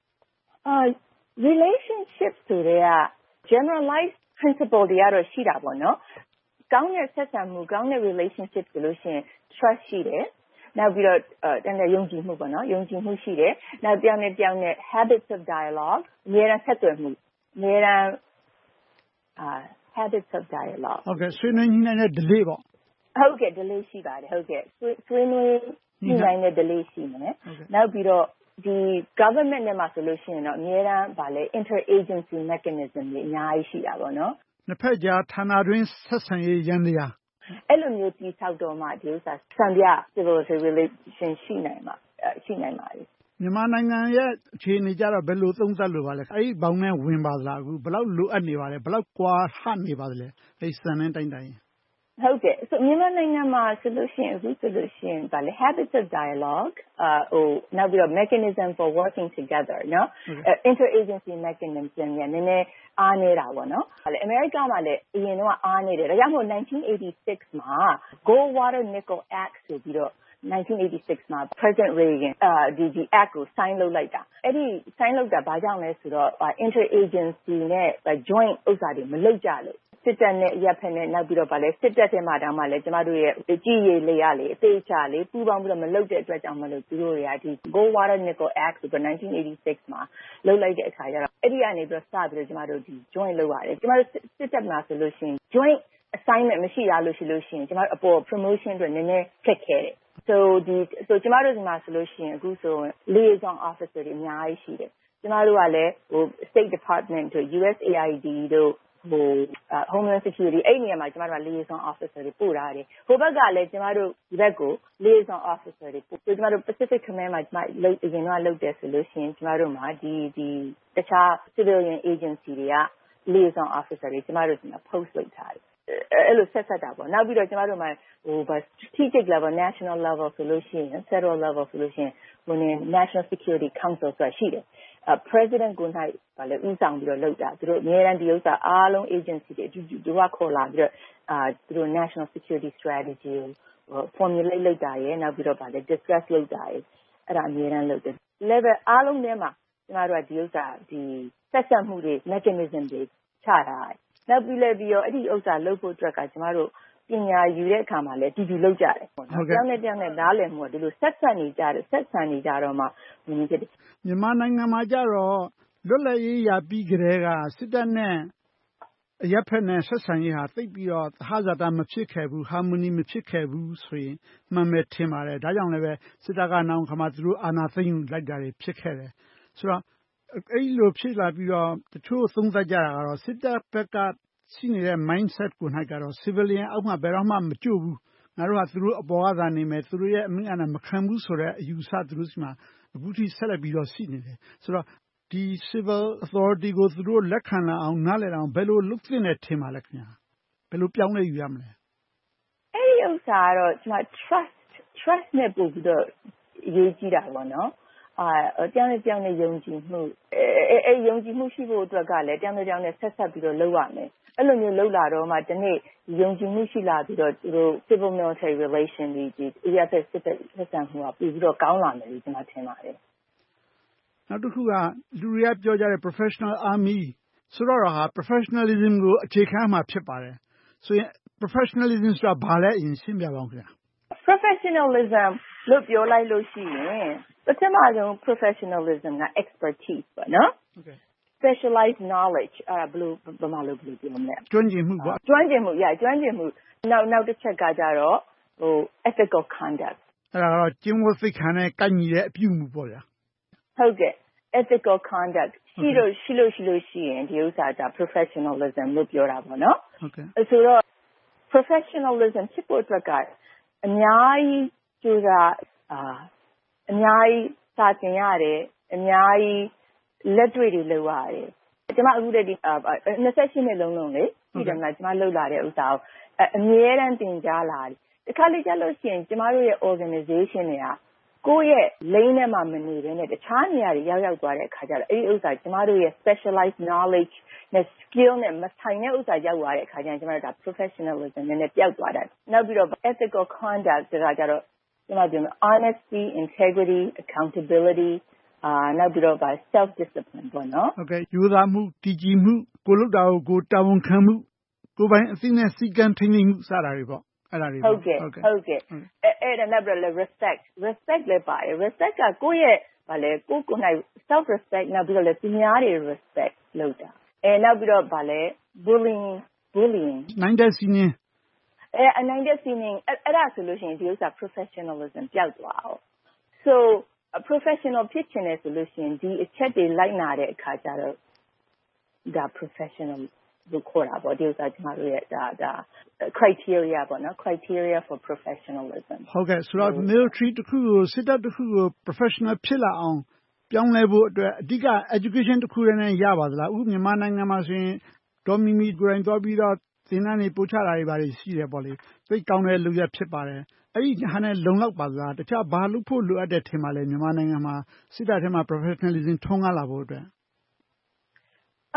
S21: uh relationship ဆိုတဲ့ generalized principle တွေကတော့ရှိတာပေါ့နော်ကောင်းတဲ့ဆက်ဆံမှုကောင်းတဲ့ relationship ဆိုလို့ရှိရင် trust ရှိတယ်နောက်ပြီးတော့တန်တဲ့ယုံကြည်မှုပေါ့နော်ယုံကြည်မှုရှိတယ်နောက်ပြောင်းနေပြောင်းနေ habits of dialogue အများအားဆက်သွယ်မှုအများအားအာ habits of dialogue
S3: ဟုတ်ကဲ့ဆွေးနွေးညှိနှိုင်းတဲ့ delay ပေါ့
S21: ဟုတ်ကဲ့ delay ရှိပါတယ်ဟုတ်ကဲ့ဆွေးနွေးညှိနှိုင်းတဲ့ delay ရှိမယ်နောက်ပြီးတော့ဒီ government နဲ့မှာဆိုလို့ရှိရင်တော့အများအားဗာလဲ interagency mechanism တွေအများကြီးရှိတာပေါ့နော်
S3: နှစ်ဖက်ကြားဌာနတွင်းဆက်ဆံရေးရန်တရား
S21: အဲ့လိုမျိုးတည်ဆောက်တော့မှဒီဥစ္စာစံပြ civil relation ရှိနိုင်မှာရှိနိုင်ပါလေ
S3: မြန်မာနိုင်ငံရဲ့အခြေအနေကြတော့ဘယ်လိုသုံးသပ်လို့ပါလဲအဲ့ဒီဘောင်နဲ့ဝင်ပါသလားအခုဘယ်လောက်လိုအပ်နေပါလဲဘယ်လောက်ကွာဟနေပါသလဲအဲ့စံနဲ့တိုင်းတိုင်း
S21: ဟုတ်ကဲ့ဆိုမြန်မာနိုင်ငံမှာဆိုလို့ရှိရင်အခုဆိုလို့ရှိရင်ဗာလေ habits of dialogue အာဟိုနောက်ပြီးတော့ mechanism for working together နော် interagency mechanism ညနည်းနည်းအားနေတာပေါ့နော်ဗာလေအမေရိကမှာလည်းအရင်တော့အားနေတယ်ဒါကြောင့်မို့nineteen eighty-sixမှာ Goldwater-Nichols Act ဆိုပြီးတော့nineteen eighty-sixမှာ President Reagan အာဒီဒီ act ကို sign လုပ်လိုက်တာအဲ့ဒီ sign လုပ်တာဘာကြောင့်လဲဆိုတော့ interagency နဲ့ joint ဥစ္စာတွေမလုပ်ကြလို့စစ်တပ်နဲ့ရပ်ဖက်နဲ့နောက်ပြီးတော့ဗာလဲစစ်တပ်ထဲမှာတောင်မှလည်းကျမတို့ရဲ့အကြည့်ရလေရလေအသေးချလေပူပေါင်းပြီးတော့မလုပ်တဲ့အတွက်ကြောင့်မလို့သူတို့တွေကဒီ Goldwater-Nichols Act ဆိုတော့nineteen eighty-sixမှာလုပ်လိုက်တဲ့အခါကျတော့အဲ့ဒီကနေပြီးတော့စပြီးတော့ကျမတို့ဒီ joint လုပ်ရတယ်ကျမတို့စစ်တပ်မှာဆိုလို့ရှိရင် joint assignment မရှိရလို့ရှိလို့ရှိရင်ကျမတို့အပေါ် promotion အတွက်နည်းနည်းခက်ခဲတယ် so ဒီ so ကျမတို့ဒီမှာဆိုလို့ရှိရင်အခုဆို liaison officer တွေအများကြီးရှိတယ်ကျမတို့ကလည်းဟို State Department တို့ U S A I D တို့ဟို Homeland Security အဲ့ဒီနေရာမှာကျမတို့က liaison officer တွေပို့ထားတယ်ဟိုဘက်ကလည်းကျမတို့ဒီဘက်ကို liaison officer တွေပို့ဆိုကျမတို့ Pacific Command မှာကျမလုပ်အရင်တော့လုပ်တယ်ဆိုလို့ရှိရင်ကျမတို့မှာဒီဒီတခြား civilian agency တွေက liaison officer တွေကျမတို့ဒီမှာ post လုပ်ထားတယ်အဲ့လိုဆက်ဆက်တာပေါ့နောက်ပြီးတော့ကျမတို့မှာဟို strategic level national level ဆိုလို့ရှိရင် federal level ဆိုလို့ရှိရင်ဟို National Security Council ဆိုတာရှိတယ်Uh, President ကိုနိုင်ဗာလေဦးဆောင်ပြီးတော့လုပ်တာသူတို့အများအားဒီဥစ္စာအားလုံး agency တွေအတူတူတို့ကခေါ်လာပြီးတော့အာသူတို့ national security strategy ကို formulate လုပ်တာရယ်နောက်ပြီးတော့ဗာလေ discuss လုပ်တာရယ်အဲ့ဒါအများအားလုပ်တယ် level အားလုံးထဲမှာကျမတို့ကဒီဥစ္စာဒီဆက်ဆက်မှုတွေ mechanism တွေချထားတယ်နောက်ပြီးလည်းပြီးတော့အဲ့ဒီဥစ္စာလုပ်ဖို့အတွက်ကကျမတို့ပညာယူတဲ့အခါမှာလည်းအတူတူလုပ်ကြတယ်ပေါ့နော်ကျောင်းနဲ့ကျောင်းနဲ့နားလည်မှုကဒီလိုဆက်ဆက်နေကြတယ်ဆက်ဆံနေကြတော့မှဝင်နေဖြစ်တယ်
S3: မြန်မာနိုင်ငံမှာကြတော့လွတ်လပ်ရေးရပြီးကြတဲ့ကစစ်တပ်နဲ့အရပ်ဖက်နဲ့ဆက်ဆံရေးဟာသိပ်ပြီးတော့သဟဇာတမဖြစ်ခဲ့ဘူး harmony မဖြစ်ခဲ့ဘူးဆိုရင်မှန်မယ်ထင်ပါတယ်ဒါကြောင့်လည်းပဲစစ်တပ်ကနောက်ခါမှသူတို့အာဏာသိမ်းလိုက်တာတွေဖြစ်ခဲ့တယ်ဆိုတော့အဲ့လိုဖြစ်လာပြီးတော့တချို့သုံးသပ်ကြတာကတော့စစ်တပ်ဘက်ကရှိနေတဲ့ mindset ကို၌ကတော့ civilian အောက်မှာဘယ်တော့မှမကြို့ဘူးငါတို့ကသူတို့အပေါ်ကသာနေမယ်သူတို့ရဲ့အမိန့်အာဏာမခံဘူးဆိုတဲ့အယူဆသူတို့စီမှာအခုထိဆက်လက်ပြီးတော့ရှိနေတယ်ဆိုတော့ဒီ civil authority ကိုသူတို့လက်ခံလာအောင်နားလည်အောင်ဘယ်လိုလုပ်သင့်တယ်ထင်ပါလဲခင်ဗျာဘယ်လိုပြောင်းလဲယူရမလဲ
S21: အဲ့ဒီဥစ္စာကတော့ကျွန်မ trust trust နဲ့ပို့ပြီးတော့အရေးကြီးတာပေါ့နော်အာတောင်းတဲ့တောင်းတဲ့ယုံကြည်မှုအဲအဲယုံကြည်မှုရှိဖို့အတွက်ကလည်းတောင်းတဲ့တောင်းတဲ့ဆက်ဆက်ပြီးတော့လုပ်ရမယ်အဲ့လိုမျိုးလုပ်လာတော့မှဒီနေ့ယုံကြည်မှုရှိလာပြီးတော့သူတို့ civil military relation ဒီဒီ E F S စစ်ဆက်ဆံမှုကပြီးပြီးတော့ကောင်းလာမယ်လို့ကျွန်မထင်ပါတယ်
S3: နောက်တစ်ခုကလူတွေကပြောကြတဲ့ professional army ဆိုတော့ဟာ professionalism ကိုအခြေခံမှာဖြစ်ပါတယ်ဆိုရင် professionalism ဆိုတာဘာလဲအရင်ရှင်းပြပါဦးခင်ဗျာ
S21: professionalism လို့ပြောလိုက်လို့ရှိရင်ပထမဆုံး professionalism က expertise ပေါ့နော် okay specialized knowledge အဲ့ဒါဘယ်လိုဘယ်မှာလို့ဘယ်လိုပြောမလဲ
S3: ကျွမ်းကျင်မှုပေါ့
S21: ကျွမ်းကျင်မှု yeah ကျွမ်းကျင်မှုနောက်နောက်တစ်ချက်ကကြတော့ဟို ethical conduct
S3: အဲ့ဒါကတော့ကျင့်ဝတ်သိက္ခာနဲ့ကိုက်ညီတဲ့အပြုအမူပေါ့ဗျာ
S21: ဟုတ်ကဲ့ ethical conduct ရှိလို့ရှိလို့ရှိလို့ရှိရင်ဒီဥစ္စာက professionalism လို့ပြောတာပေါ့နော်
S3: ဟုတ်ကဲ့
S21: ဆိုတော့ professionalism ဖြစ်ဖို့အတွက်ကအများကြီးကြိုးစားအာအများကြီးစာသင်ရတယ်အများကြီးလက်တွေ့တွေလုပ်ရတယ်ကျွန်မအခုတည်းဒီtwenty-eightနှစ်လုံးလုံးလေဒီတည်းမှာကျွန်မလုပ်လာတဲ့ဥစ္စာကိုအမြဲတမ်းသင်ကြားလာတယ်တခါလေကြာလို့ရှိရင်ကျွန်မတို့ရဲ့ organization တွေကကိုယ့်ရဲ့ lane ထဲမှာမနေဘဲနဲ့တခြားနေရာတွေရောက်ရောက်သွားတဲ့အခါကျတော့အဲ့ဒီဥစ္စာကျမတို့ရဲ့ specialized knowledge နဲ့ skill နဲ့မဆိုင်တဲ့ဥစ္စာရောက်သွားတဲ့အခါကျရင်ကျမတို့ဒါ professionalism နဲ့ပျောက်သွားတာနောက်ပြီးတော့ ethical conduct ဆိုတာကြတော့ကျမတို့ honesty integrity accountability အာနောက်ပြီးတော့ self discipline ပေါ့နော်
S3: ဟုတ်ကဲ့ယူသားမှုတည်ကြည်မှုကိုလုပ်တာကိုကိုတာဝန်ခံမှုကိုပိုင်အသိနဲ့စီကံထိန်းသိမ်းမှုစတာတွေပေါ့အဲ့ဒါတွေ
S21: ဟုတ်ကဲ့ဟုတ်ကဲ့အဲ့ဒါနောက်ပြီးတော့ respect respect လည်းပါတယ် respect ကကိုယ့်ရဲ့ဗာလဲကိုယ့်ကိုယ်နိုင် self respect နောက်ပြီးတော့လည်းသူများတွေ respect လုပ်တာအဲနောက်ပြီးတော့ဗာလဲ bullying bullying
S3: နိုင်တဲ့စီးနင်း
S21: အဲအနိုင်တဲ့စီးနင်းအဲ့ဒါဆိုလို့ရှိရင်ဒီဥစ္စာ professionalism ပျောက်သွားအောင် so a professional ဖြစ်ချင်တယ်ဆိုလို့ရှိရင်ဒီအချက်တွေလိုက်နာတဲ့အခါကျတော့ဒါ professional လို့ခေါ်တာပေါ့ဒီဥစ္စာကျမတို့ရဲ့ဒါဒါ criteria ပေါ့နော် criteria for professionalism
S3: ဟုတ်ကဲ့ဆိုတော့ military တစ်ခုကိုစစ်တပ်တစ်ခုကို professional ဖြစ်လာအောင်ပြောင်းလဲဖို့အတွက်အဓိက education တစ်ခုနဲ့ရပါသလားအခုမြန်မာနိုင်ငံမှာဆိုရင်ဒေါ်မီမီကိုယ်တိုင်သွားပြီးတော့သင်တန်းတွေပို့ချတာတွေပါတယ်ရှိတယ်ပေါ့လေသိကောင်းတဲ့လူရဖြစ်ပါတယ်အဲ့ဒီဟာနဲ့လုံလောက်ပါသလားတခြားဘာလို့ဖို့လိုအပ်တဲ့ထင်ပါလဲမြန်မာနိုင်ငံမှာစစ်တပ်ထဲမှာ professionalism ထွန်းကားလာဖို့အတွက်
S21: အာ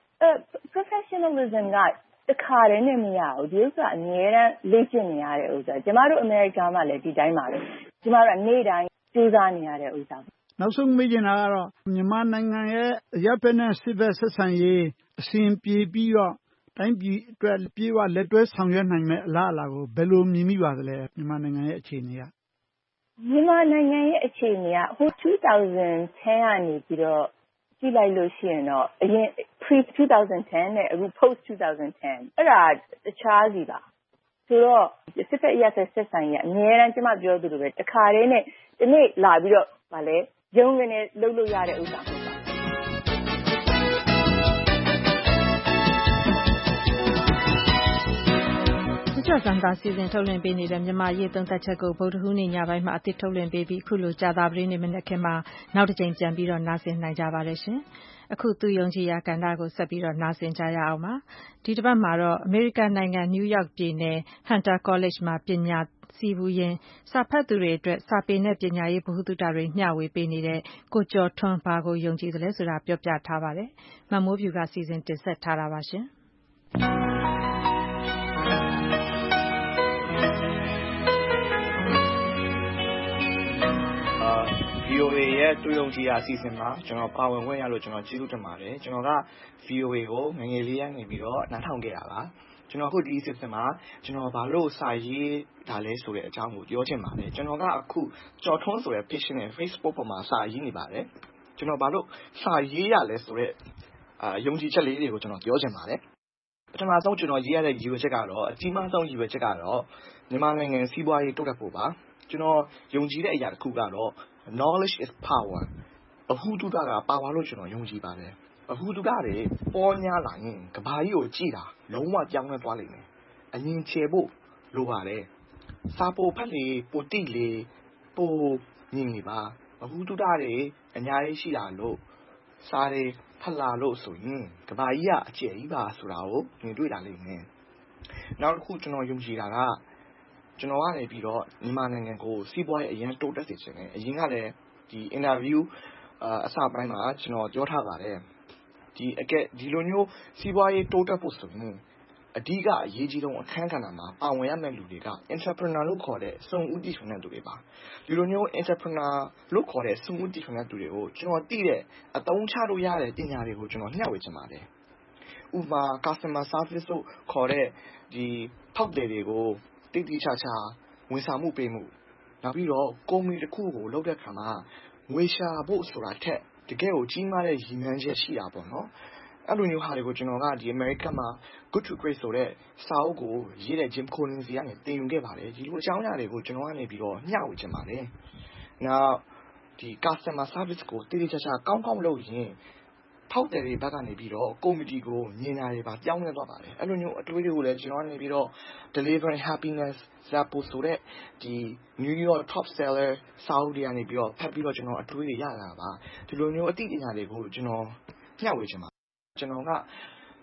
S21: professionalism ကတခါတည်းနဲ့မရဘူးဒီဥစ္စာအများအားလေ့ကျင့်နေရတဲ့ဥစ္စာကျမတို့အမေရိကန်မှာလည်းဒီတိုင်းပါပဲကျမတို့ကနေ့တိုင်းစူးစမ်းနေရတဲ့ဥစ္စာ
S3: နောက်ဆုံးမေးချင်တာကတော့မြန်မာနိုင်ငံရဲ့ရပ်ဖက်နဲ့စစ်ဘက်ဆက်ဆံရေးအစဉ်ပြေပြီးတော့တိုင်းပြည်အတွက်ပြေဝလက်တွဲဆောင်ရွက်နိုင်မဲ့အလားအလာကိုဘယ်လိုမြင်မိပါသလဲမြန်မာနိုင်ငံရဲ့အခြေအနေက
S21: မြန်မာနိုင်ငံရဲ့အခြေအနေကဟိုtwenty tenကနေပြီးတော့ကြည့်လိုက်လို့ရှိရင်တော့အရင် pre twenty ten နဲ့အခု post twenty ten အဲ့ဒါတခြားစီပါဆိုတော့စစ်ဖက်ရက်ဆက်ဆက်ဆိုင်ရအများအားကျမပြောသလိုပဲတခါတည်းနဲ့ဒီနေ့လာပြီးတော့ဗာလဲရုံးကနေလှုပ်လို့ရတဲ့ဥစ္စာပေါ့
S2: ကျော်စံသာစီစဉ်ထုတ်လွှင့်ပေးနေတဲ့မြန်မာရေးသုံးသက်ချက်ကိုဗုဒ္ဓဟူးနေ့ညပိုင်းမှာအသစ်ထုတ်လွှင့်ပေးပြီးခုလိုကြာသပတေးနေ့မနက်ခင်းမှာနောက်တစ်ကြိမ်ပြန်ပြီးတော့နားဆင်နိုင်ကြပါတယ်ရှင်။အခုသူယုံကြည်ရာကဏ္ဍကိုဆက်ပြီးတော့နားဆင်ကြရအောင်ပါ။ဒီတစ်ပတ်မှာတော့အမေရိကန်နိုင်ငံနယူးယောက်ပြည်နယ် Hunter College မှာပညာစီးပူးရင်းစာဖတ်သူတွေအတွက်စာပေနဲ့ပညာရေးဗဟုသုတတွေမျှဝေပေးနေတဲ့ကိုကျော်ထွန်းဘာကိုယုံကြည်သလဲဆိုတာပြောပြထားပါတယ်။မမိုးဖြူကစီစဉ်တင်ဆက်ထားတာပါရှင်။
S4: V O A ရဲ့တူယုံကြည်ရာအစီအစဉ်မှာကျွန်တော်ပါဝင်ခွင့်ရလို့ကျွန်တော်ကျေးဇူးတင်ပါတယ်ကျွန်တော်က V O A ကိုငယ်ငယ်လေးကနေပြီးတော့နားထောင်ခဲ့တာပါကျွန်တော်အခုဒီအစီအစဉ်မှာကျွန်တော်ဘာလို့စာရေးတာလဲဆိုတဲ့အကြောင်းကိုပြောချင်ပါတယ်ကျွန်တော်ကအခုကျော်ထွန်းဆိုတဲ့ page နဲ့ Facebook ပေါ်မှာစာရေးနေပါတယ်ကျွန်တော်ဘာလို့စာရေးရလဲဆိုတဲ့အာယုံကြည်ချက်လေးတွေကိုကျွန်တော်ပြောချင်ပါတယ်ပထမဆုံးကျွန်တော်ရေးရတဲ့ရည်ရွယ်ချက်ကတော့အကြီးမားဆုံးရည်ရွယ်ချက်ကတော့မြန်မာနိုင်ငံစီးပွားရေးတိုးတက်ဖို့ပါကျွန်တော်ယုံကြည်တဲ့အရာတစ်ခုကတော့knowledge is power အဟုတုတကပါဝါလို့ကျွန်တော်ယုံကြည်ပါတယ်အဟုတုတတွေပေါ်များလာရင်ကဘာကြီးကိုကြည်တာလုံးဝပြောင်းလဲသွားလိမ့်မယ်အငြင်းချေဖို့လိုပါတယ်စာပိုဖတ်လေပိုတိလေပိုမြင်နေပါအဟုတုတတွေအများကြီးရှိလာလို့စာတွေဖတ်လာလို့ဆိုရင်ကဘာကြီးကအကျယ်ကြီးပါဆိုတာကိုမြင်တွေ့လာလိမ့်မယ်နောက်တစ်ခုကျွန်တော်ယုံကြည်တာကကျွန်တော်ကနေပြီးတော့မြန်မာနိုင်ငံကိုစီးပွားရေးအရင်တိုးတက်စေချင်တယ်အရင်ကလည်းဒီ interview အစပိုင်းမှာကျွန်တော်ပြောထားပါတယ်ဒီအကဲဒီလိုမျိုးစီးပွားရေးတိုးတက်ဖို့ဆိုရင်အဓိကအရေးကြီးဆုံးအခန်းကဏ္ဍမှာပါဝင်ရမယ့်လူတွေက entrepreneur လို့ခေါ်တဲ့စုံဦးတည်ထွင်တဲ့သူတွေပါဒီလိုမျိုး entrepreneur လို့ခေါ်တဲ့စုံဦးတည်ထွင်တဲ့သူတွေကိုကျွန်တော်သိတဲ့အသုံးချလို့ရတဲ့ပညာတွေကိုကျွန်တော်မျှဝေချင်ပါတယ်ဥပမာ customer service လို့ခေါ်တဲ့ဒီဖောက်တယ်တွေကိုတိတိကျကျဝန်ဆောင်မှုပေးမှုနောက်ပြီးတော့ကုမ္ပဏီတစ်ခုကိုလုပ်တဲ့အခါမှာငွေရှာဖို့ဆိုတာထက်တကယ်ကိုကြီးမားတဲ့ရည်မှန်းချက်ရှိတာပေါ့နော်အဲ့လိုမျိုးဟာတွေကိုကျွန်တော်ကဒီ American မှာ Good to Great ဆိုတဲ့စာအုပ်ကိုရေးတဲ့ Jim Collins စီကနေသင်ယူခဲ့ပါတယ်ဒီလိုအကြောင်းအရာတွေကိုကျွန်တော်ကနေပြီးတော့မျှဝေချင်ပါတယ်နောက်ဒီ customer service ကိုတိတိကျကျကောင်းကောင်းလုပ်ရင်ဖောက်တယ်တွေဘက်ကနေပြီးတော့ကော်မတီကိုမြင်တာတွေပါပြောင်းလဲသွားပါတယ်အဲ့လိုမျိုးအတွေးတွေကိုလည်းကျွန်တော်ကနေပြီးတော့ delivering happiness Zappos ဆိုတဲ့ဒီ New York top seller စာအုပ်တွေကနေပြီးတော့ဖတ်ပြီးတော့ကျွန်တော်အတွေးတွေရလာပါဒီလိုမျိုးအသိပညာတွေကိုကျွန်တော်မျှဝေချင်ပါကျွန်တော်က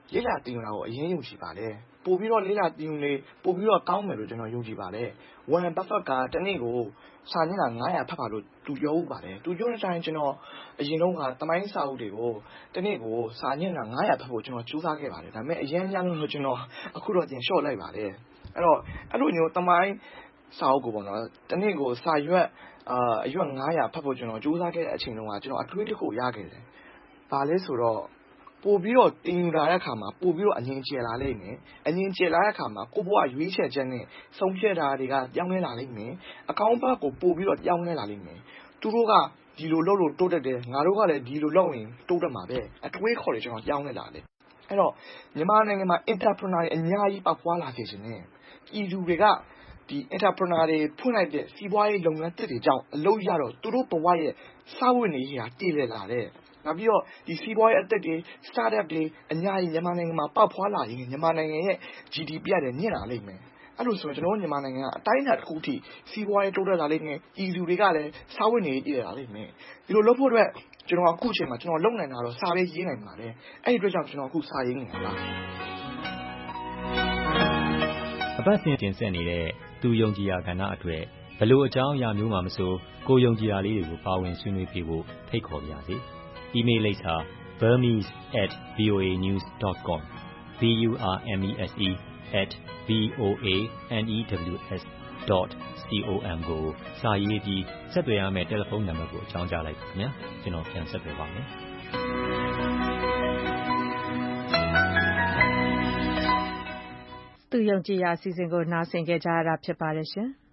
S4: လေ့လာသင်ယူတာကိုအရင်ယုံကြည်ပါတယ်ပို့ပြီးတော့လေ့လာသင်ယူနေပို့ပြီးတော့ကောင်းမယ်လို့ကျွန်တော်ယုံကြည်ပါတယ် Warren Buffett ကတနေ့ကိုစာမျက်နှာnine hundredဖတ်ပါလို့သူပြောဥပါတယ်သူပြောတဲ့အတိုင်းကျွန်တော်အရင်တော့ကတမိုင်းစာအုပ်တွေကိုတနေ့ကိုစာမျက်နှာnine hundredဖတ်ဖို့ကျွန်တော်ကြိုးစားခဲ့ပါတယ်ဒါပေမဲ့အရင်များလို့ကျွန်တော်အခုတော့ကျင်လျှော့လိုက်ပါတယ်အဲ့တော့အဲ့လိုမျိုးတမိုင်းစာအုပ်ကိုပေါ့နော်တနေ့ကိုစာရွက်အာအရွက်nine hundredဖတ်ဖို့ကျွန်တော်ကြိုးစားခဲ့တဲ့အချိန်တုန်းကကျွန်တော်အတွေးတစ်ခုရခဲ့တယ်ဘာလဲဆိုတော့ပို့ပြီးတော့တင်ယူလာတဲ့အခါမှာပို့ပြီးတော့အငြင်းကျယ်လာလိမ့်မယ်အငြင်းကျယ်လာတဲ့အခါမှာကိုဘွားရွေးချယ်ချက်နဲ့ဆုံးဖြတ်တာတွေကပြောင်းလဲလာလိမ့်မယ်အကောင်းဘက်ကိုပို့ပြီးတော့ပြောင်းလဲလာလိမ့်မယ်သူတို့ကဒီလိုလုပ်လို့တိုးတက်တယ်ငါတို့ကလည်းဒီလိုလုပ်ရင်တိုးတက်မှာပဲအတွေးခေါ်တွေကျွန်တော်ပြောင်းလဲလာတယ်အဲ့တော့မြန်မာနိုင်ငံမှာ entrepreneur တွေအများကြီးပေါက်ဖွားလာစေချင်တယ်ပြည်သူတွေကဒီ entrepreneur တွေဖွင့်လိုက်တဲ့စီးပွားရေးလုပ်ငန်းတစ်တွေကြောင့်အလုပ်ရတော့သူတို့ဘဝရဲ့စာဝတ်နေရေးဟာတည်လည်လာတယ်နောက်ပြီးတော့ဒီစီးပွားရေးအသက်တွေ startup တွေအများကြီးမြန်မာနိုင်ငံမှာပေါက်ဖွားလာရင်မြန်မာနိုင်ငံရဲ့ G D P ရတယ်မြင့်လာလိမ့်မယ်အဲ့လိုဆိုရင်ကျွန်တော်မြန်မာနိုင်ငံကအတိုင်းအတာတစ်ခုထိစီးပွားရေးတိုးတက်လာလိမ့်မယ်ပြည်သူတွေကလည်းစာဝတ်နေရေးတည်လာလိမ့်မယ်ဒီလိုလုပ်ဖို့အတွက်ကျွန်တော်အခုချိန်မှာကျွန်တော်လုပ်နိုင်တာတော့စာရေးရေးနိုင်ပါတယ်အဲ့ဒီအတွက်ကြောင့်ကျွန်တော်အခုစာရေးနေတာပါ
S20: အပတ်စဉ်တင်ဆက်နေတဲ့သူယုံကြည်ရာကဏ္ဍအတွက်ဘယ်လိုအကြောင်းအရာမျိုးမှမဆိုကိုယုံကြည်ရာလေးတွေကိုပါဝင်ဆွေးနွေးပြဖို့ဖိတ်ခေါ်ပါရစေ။ email လိပ်စာ burmese at voa news dot com b u r m e s e at v o a news dot com ကိုစာရေးပြီးဆက်သွယ်ရမယ့်တယ်လီဖုန်းနံပါတ်ကိုအကြောင်းကြားလိုက်ပါခင်ဗျာကျွန်တော်ပြန်ဆက်သွယ်ပါမယ်
S2: သူယုံကြည်ရာအစီအစဉ်ကိုနားဆင်ကြကြရတာဖြစ်ပါတယ်ရှင်။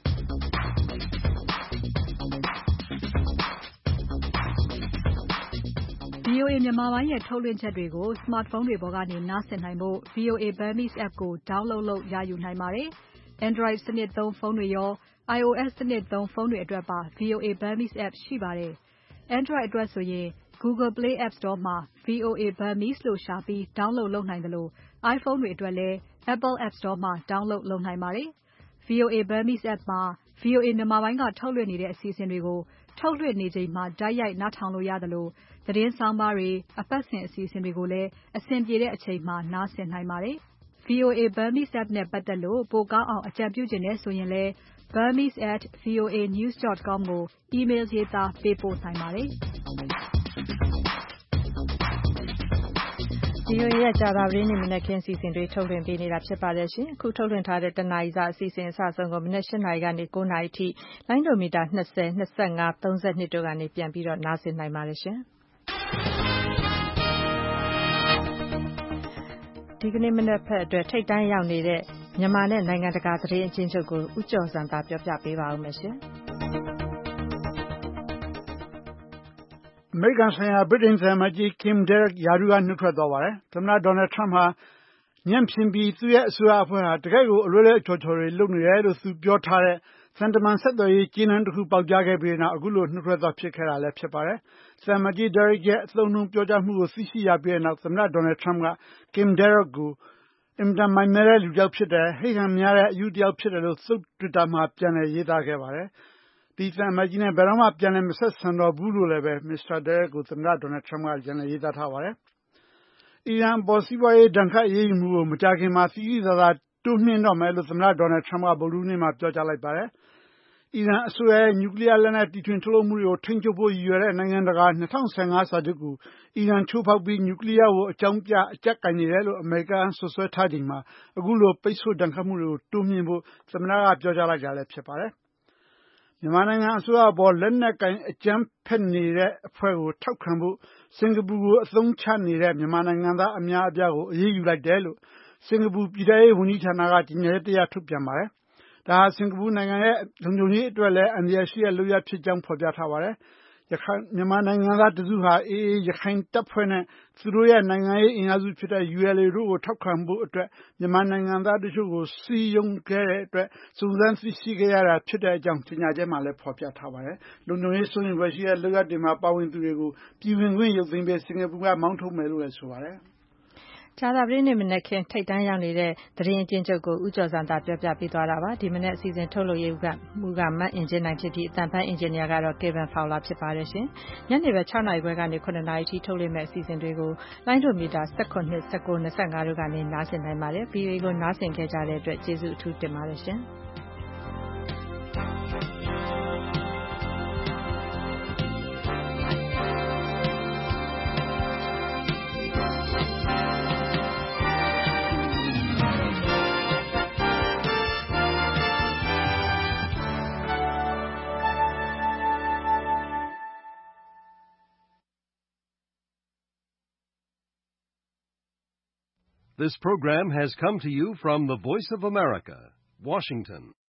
S7: V O A မြန်မာပိုင်းရဲ့ထုတ်လွှင့်ချက်တွေကို smartphone တွေပေါ်ကနေနားဆင်နိုင်ဖို့ V O A Burmese app ကို download လုပ်ရယူနိုင်ပါတယ်။ Android စနစ်သုံးဖုန်းတွေရော iOS စနစ်သုံးဖုန်းတွေအတွက်ပါ V O A Burmese app ရှိပါတယ်။ Android အတွက်ဆိုရင် Google Play App Store မှာ V O A Burmese လို့ရှာပြီး download လုပ်နိုင်သလို iPhone တွေအတွက်လည်း Apple App Store မှာ download လုပ်နိုင်ပါတယ်။ V O A Burmese app မှာ V O A မြန်မာပိုင်းကထုတ်လွှင့်နေတဲ့အစီအစဉ်တွေကိုထုတ်လွှင့်နေချိန်မှာတိုက်ရိုက်နားထောင်လို့ရသလိုသတင်းဆောင်းပါးတွေအပတ်စဉ်အစီအစဉ်တွေကိုလည်းအဆင်ပြေတဲ့အချိန်မှာနားဆင်နိုင်ပါတယ်။ V O A Burmese app နဲ့ပတ်သက်လို့ပိုကောင်းအောင်အကြံပြုချင်တယ်ဆိုရင်လည်း burmese at v o a news dot com ကို email ရေးသားပေးပို့နိုင်ပါတယ်။
S2: V O A ရဲ့ကြာသပတေးနေ့မနက်ခင်းအစီအစဉ်တွေထုတ်လွှင့်ပေးနေတာဖြစ်ပါတယ်ရှင်။အခုထုတ်လွှင့်ထားတဲ့တနာရီစာအစီအစဉ်အစဆုံးကိုမနက်eightနာရီကနေnineနာရီထိလိုင်းဒိုမီတာtwenty, twenty-five, thirty-twoတို့ကနေပြန်ပြီးတော့နားဆင်နိုင်ပါတယ်ရှင်။ဒီကနေ့မနက်ဖက်အတွက်ထိပ်တန်းရောက်နေတဲ့မြန်မာနဲ့နိုင်ငံတကာသတင်းအချင်းချုပ်ကိုဦးကျော်စံသာပြောပြပေးပါဦးမယ်ရှင်။
S3: အမေရိကန်ဆိုင်ရာဗြိတိန်သံအမတ်ကြီး Kim Darroch ရာထူးကနှုတ်ထွက်သွားပါတယ်။သမ္မတ Donald Trump ဟာညံ့ဖျင်းပြီးသူ့ရဲ့အစိုးရအဖွဲ့ဟာတကယ့်ကိုအလွဲလွဲအချော်ချော်တွေလုပ်နေတယ်လို့သူပြောထားတဲ့သံတမန်ဆက်သွယ်ရေးကြေးနန်းတစ်ခုပေါက်ကြားခဲ့ပြီးနောက်အခုလိုနှုတ်ထွက်သွားဖြစ်ခဲ့တာလည်းဖြစ်ပါတယ်။သံအမတ်ကြီး Darroch ရဲ့အသုံးအနှုန်းပြောကြားမှုကိုသိရှိရပြီးနောက်သမ္မတ Donald Trump က Kim Darroch ကိုအင်မတန်မိုက်မဲတဲ့လူတစ်ယောက်ဖြစ်တယ်၊ဟိတ်ဟန်များတဲ့အရူးတစ်ယောက်ဖြစ်တယ်လို့သူ့ Twitter မှာပြန်လည်ရေးသားခဲ့ပါတယ်။ဒီသံအမတ်ကြီးနဲ့ဘယ်တော့မှပြန်လည်မဆက်ဆံတော့ဘူးလို့လည်းပဲ Mr. Darroch ကိုသမ္မတ Donald Trump ကပြန်လည်ရေးသားထားပါတယ်။အီရန်အပေါ်စီးပွားရေးဒဏ်ခတ်အရေးယူမှုကိုမကြာခင်မှာသိသိသာသာတိုးမြှင့်တော့မယ်လို့သမ္မတ Donald Trump ကဗုဒ္ဓဟူးနေ့မှာပြောကြားလိုက်ပါတယ်။အီရန်အစိုးရရဲ့နျူကလီးယားလက်နက်တီထွင်ထုတ်လုပ်မှုတွေကိုထိန်းချုပ်ဖို့ရည်ရွယ်တဲ့နိုင်ငံတကာtwo thousand fifteenစာချုပ်ကိုအီရန်ချိုးဖောက်ပြီးနျူကလီးယားကိုအကြောင်းပြအကျပ်ကိုင်နေတယ်လို့အမေရိကန်ဆွဆွဲထားချိန်မှာအခုလိုပိတ်ဆို့ဒဏ်ခတ်မှုတွေကိုတိုးမြှင့်ဖို့သမ္မတကပြောကြားလိုက်တာလည်းဖြစ်ပါတယ်။မြန်မာနိုင်ငံအစိုးရအပေါ်လက်နက်ကင်အကြမ်းဖက်နေတဲ့အဖွဲ့ကိုထောက်ခံဖို့စင်ကာပူကိုအသုံးချနေတဲ့မြန်မာနိုင်ငံသားအများအပြားကိုအရေးယူလိုက်တယ်လို့စင်ကာပူပြည်ထရေးဝန်ကြီးဌာနကကြေညာချက်တရထုတ်ပြန်ပါတယ်။ဒါဟာစင်ကာပူနိုင်ငံရဲ့လုံခြုံရေးအတွက်လည်းအန္တရာယ်ရှိတဲ့လုပ်ရပ်ဖြစ်ကြောင်းဖော်ပြထားပါတယ်။ရခိုင်မြန်မာနိုင်ငံသားတစုဟာ A A ရခိုင်တပ်ဖွဲ့နဲ့သူတို့ရဲ့နိုင်ငံရေးအင်အားစုဖြစ်တဲ့ U L A တို့ကိုထောက်ခံဖို့အတွက်မြန်မာနိုင်ငံသားတို့ကိုစည်းရုံးခဲ့တဲ့အတွက်စုံစမ်းသိရှိခဲ့ရတာဖြစ်တဲ့အကြောင်းကြေညာချက်မှာလည်းဖော်ပြထားပါတယ်။လုံခြုံရေးစိုးရိမ်ဖွယ်ရှိတဲ့လုပ်ရပ်တွေမှာပါဝင်သူတွေကိုပြည်ဝင်ခွင့်ရုပ်သိမ်းပေးစင်ကာပူကမောင်းထုတ်မယ်လို့လည်းဆိုပါတယ်။
S2: ကြာသပတေးနေ့မနက်ခင်းထိပ်တန်းရောက်နေတဲ့သတင်းအကျဉ်းချုပ်ကိုဦးကျော်ဇံသာပြောပြပေးသွားတာပါဒီမနေ့အစီအစဉ်ထုတ်လုပ်ရေးကမှုကမတ်အင်ဂျင်နိုင်ဖြစ်ပြီးအတန်ဖန်အင်ဂျင်နီယာကတော့ Kevin Fowler ဖြစ်ပါတယ်ရှင်ညနေပဲ6နာရီခွဲကနေ9နာရီအထိထုတ်လွှင့်မဲ့အစီအစဉ်တွေကိုလိုင်းဒိုမီတာone nine, one nine, twenty-nineတို့ကနေနားဆင်နိုင်ပါတယ် V O A ကိုနားဆင်ခဲ့ကြတဲ့အတွက်ကျေးဇူးအထူးတင်ပါတယ်ရှင်
S6: This program has come to you from the Voice of America, Washington.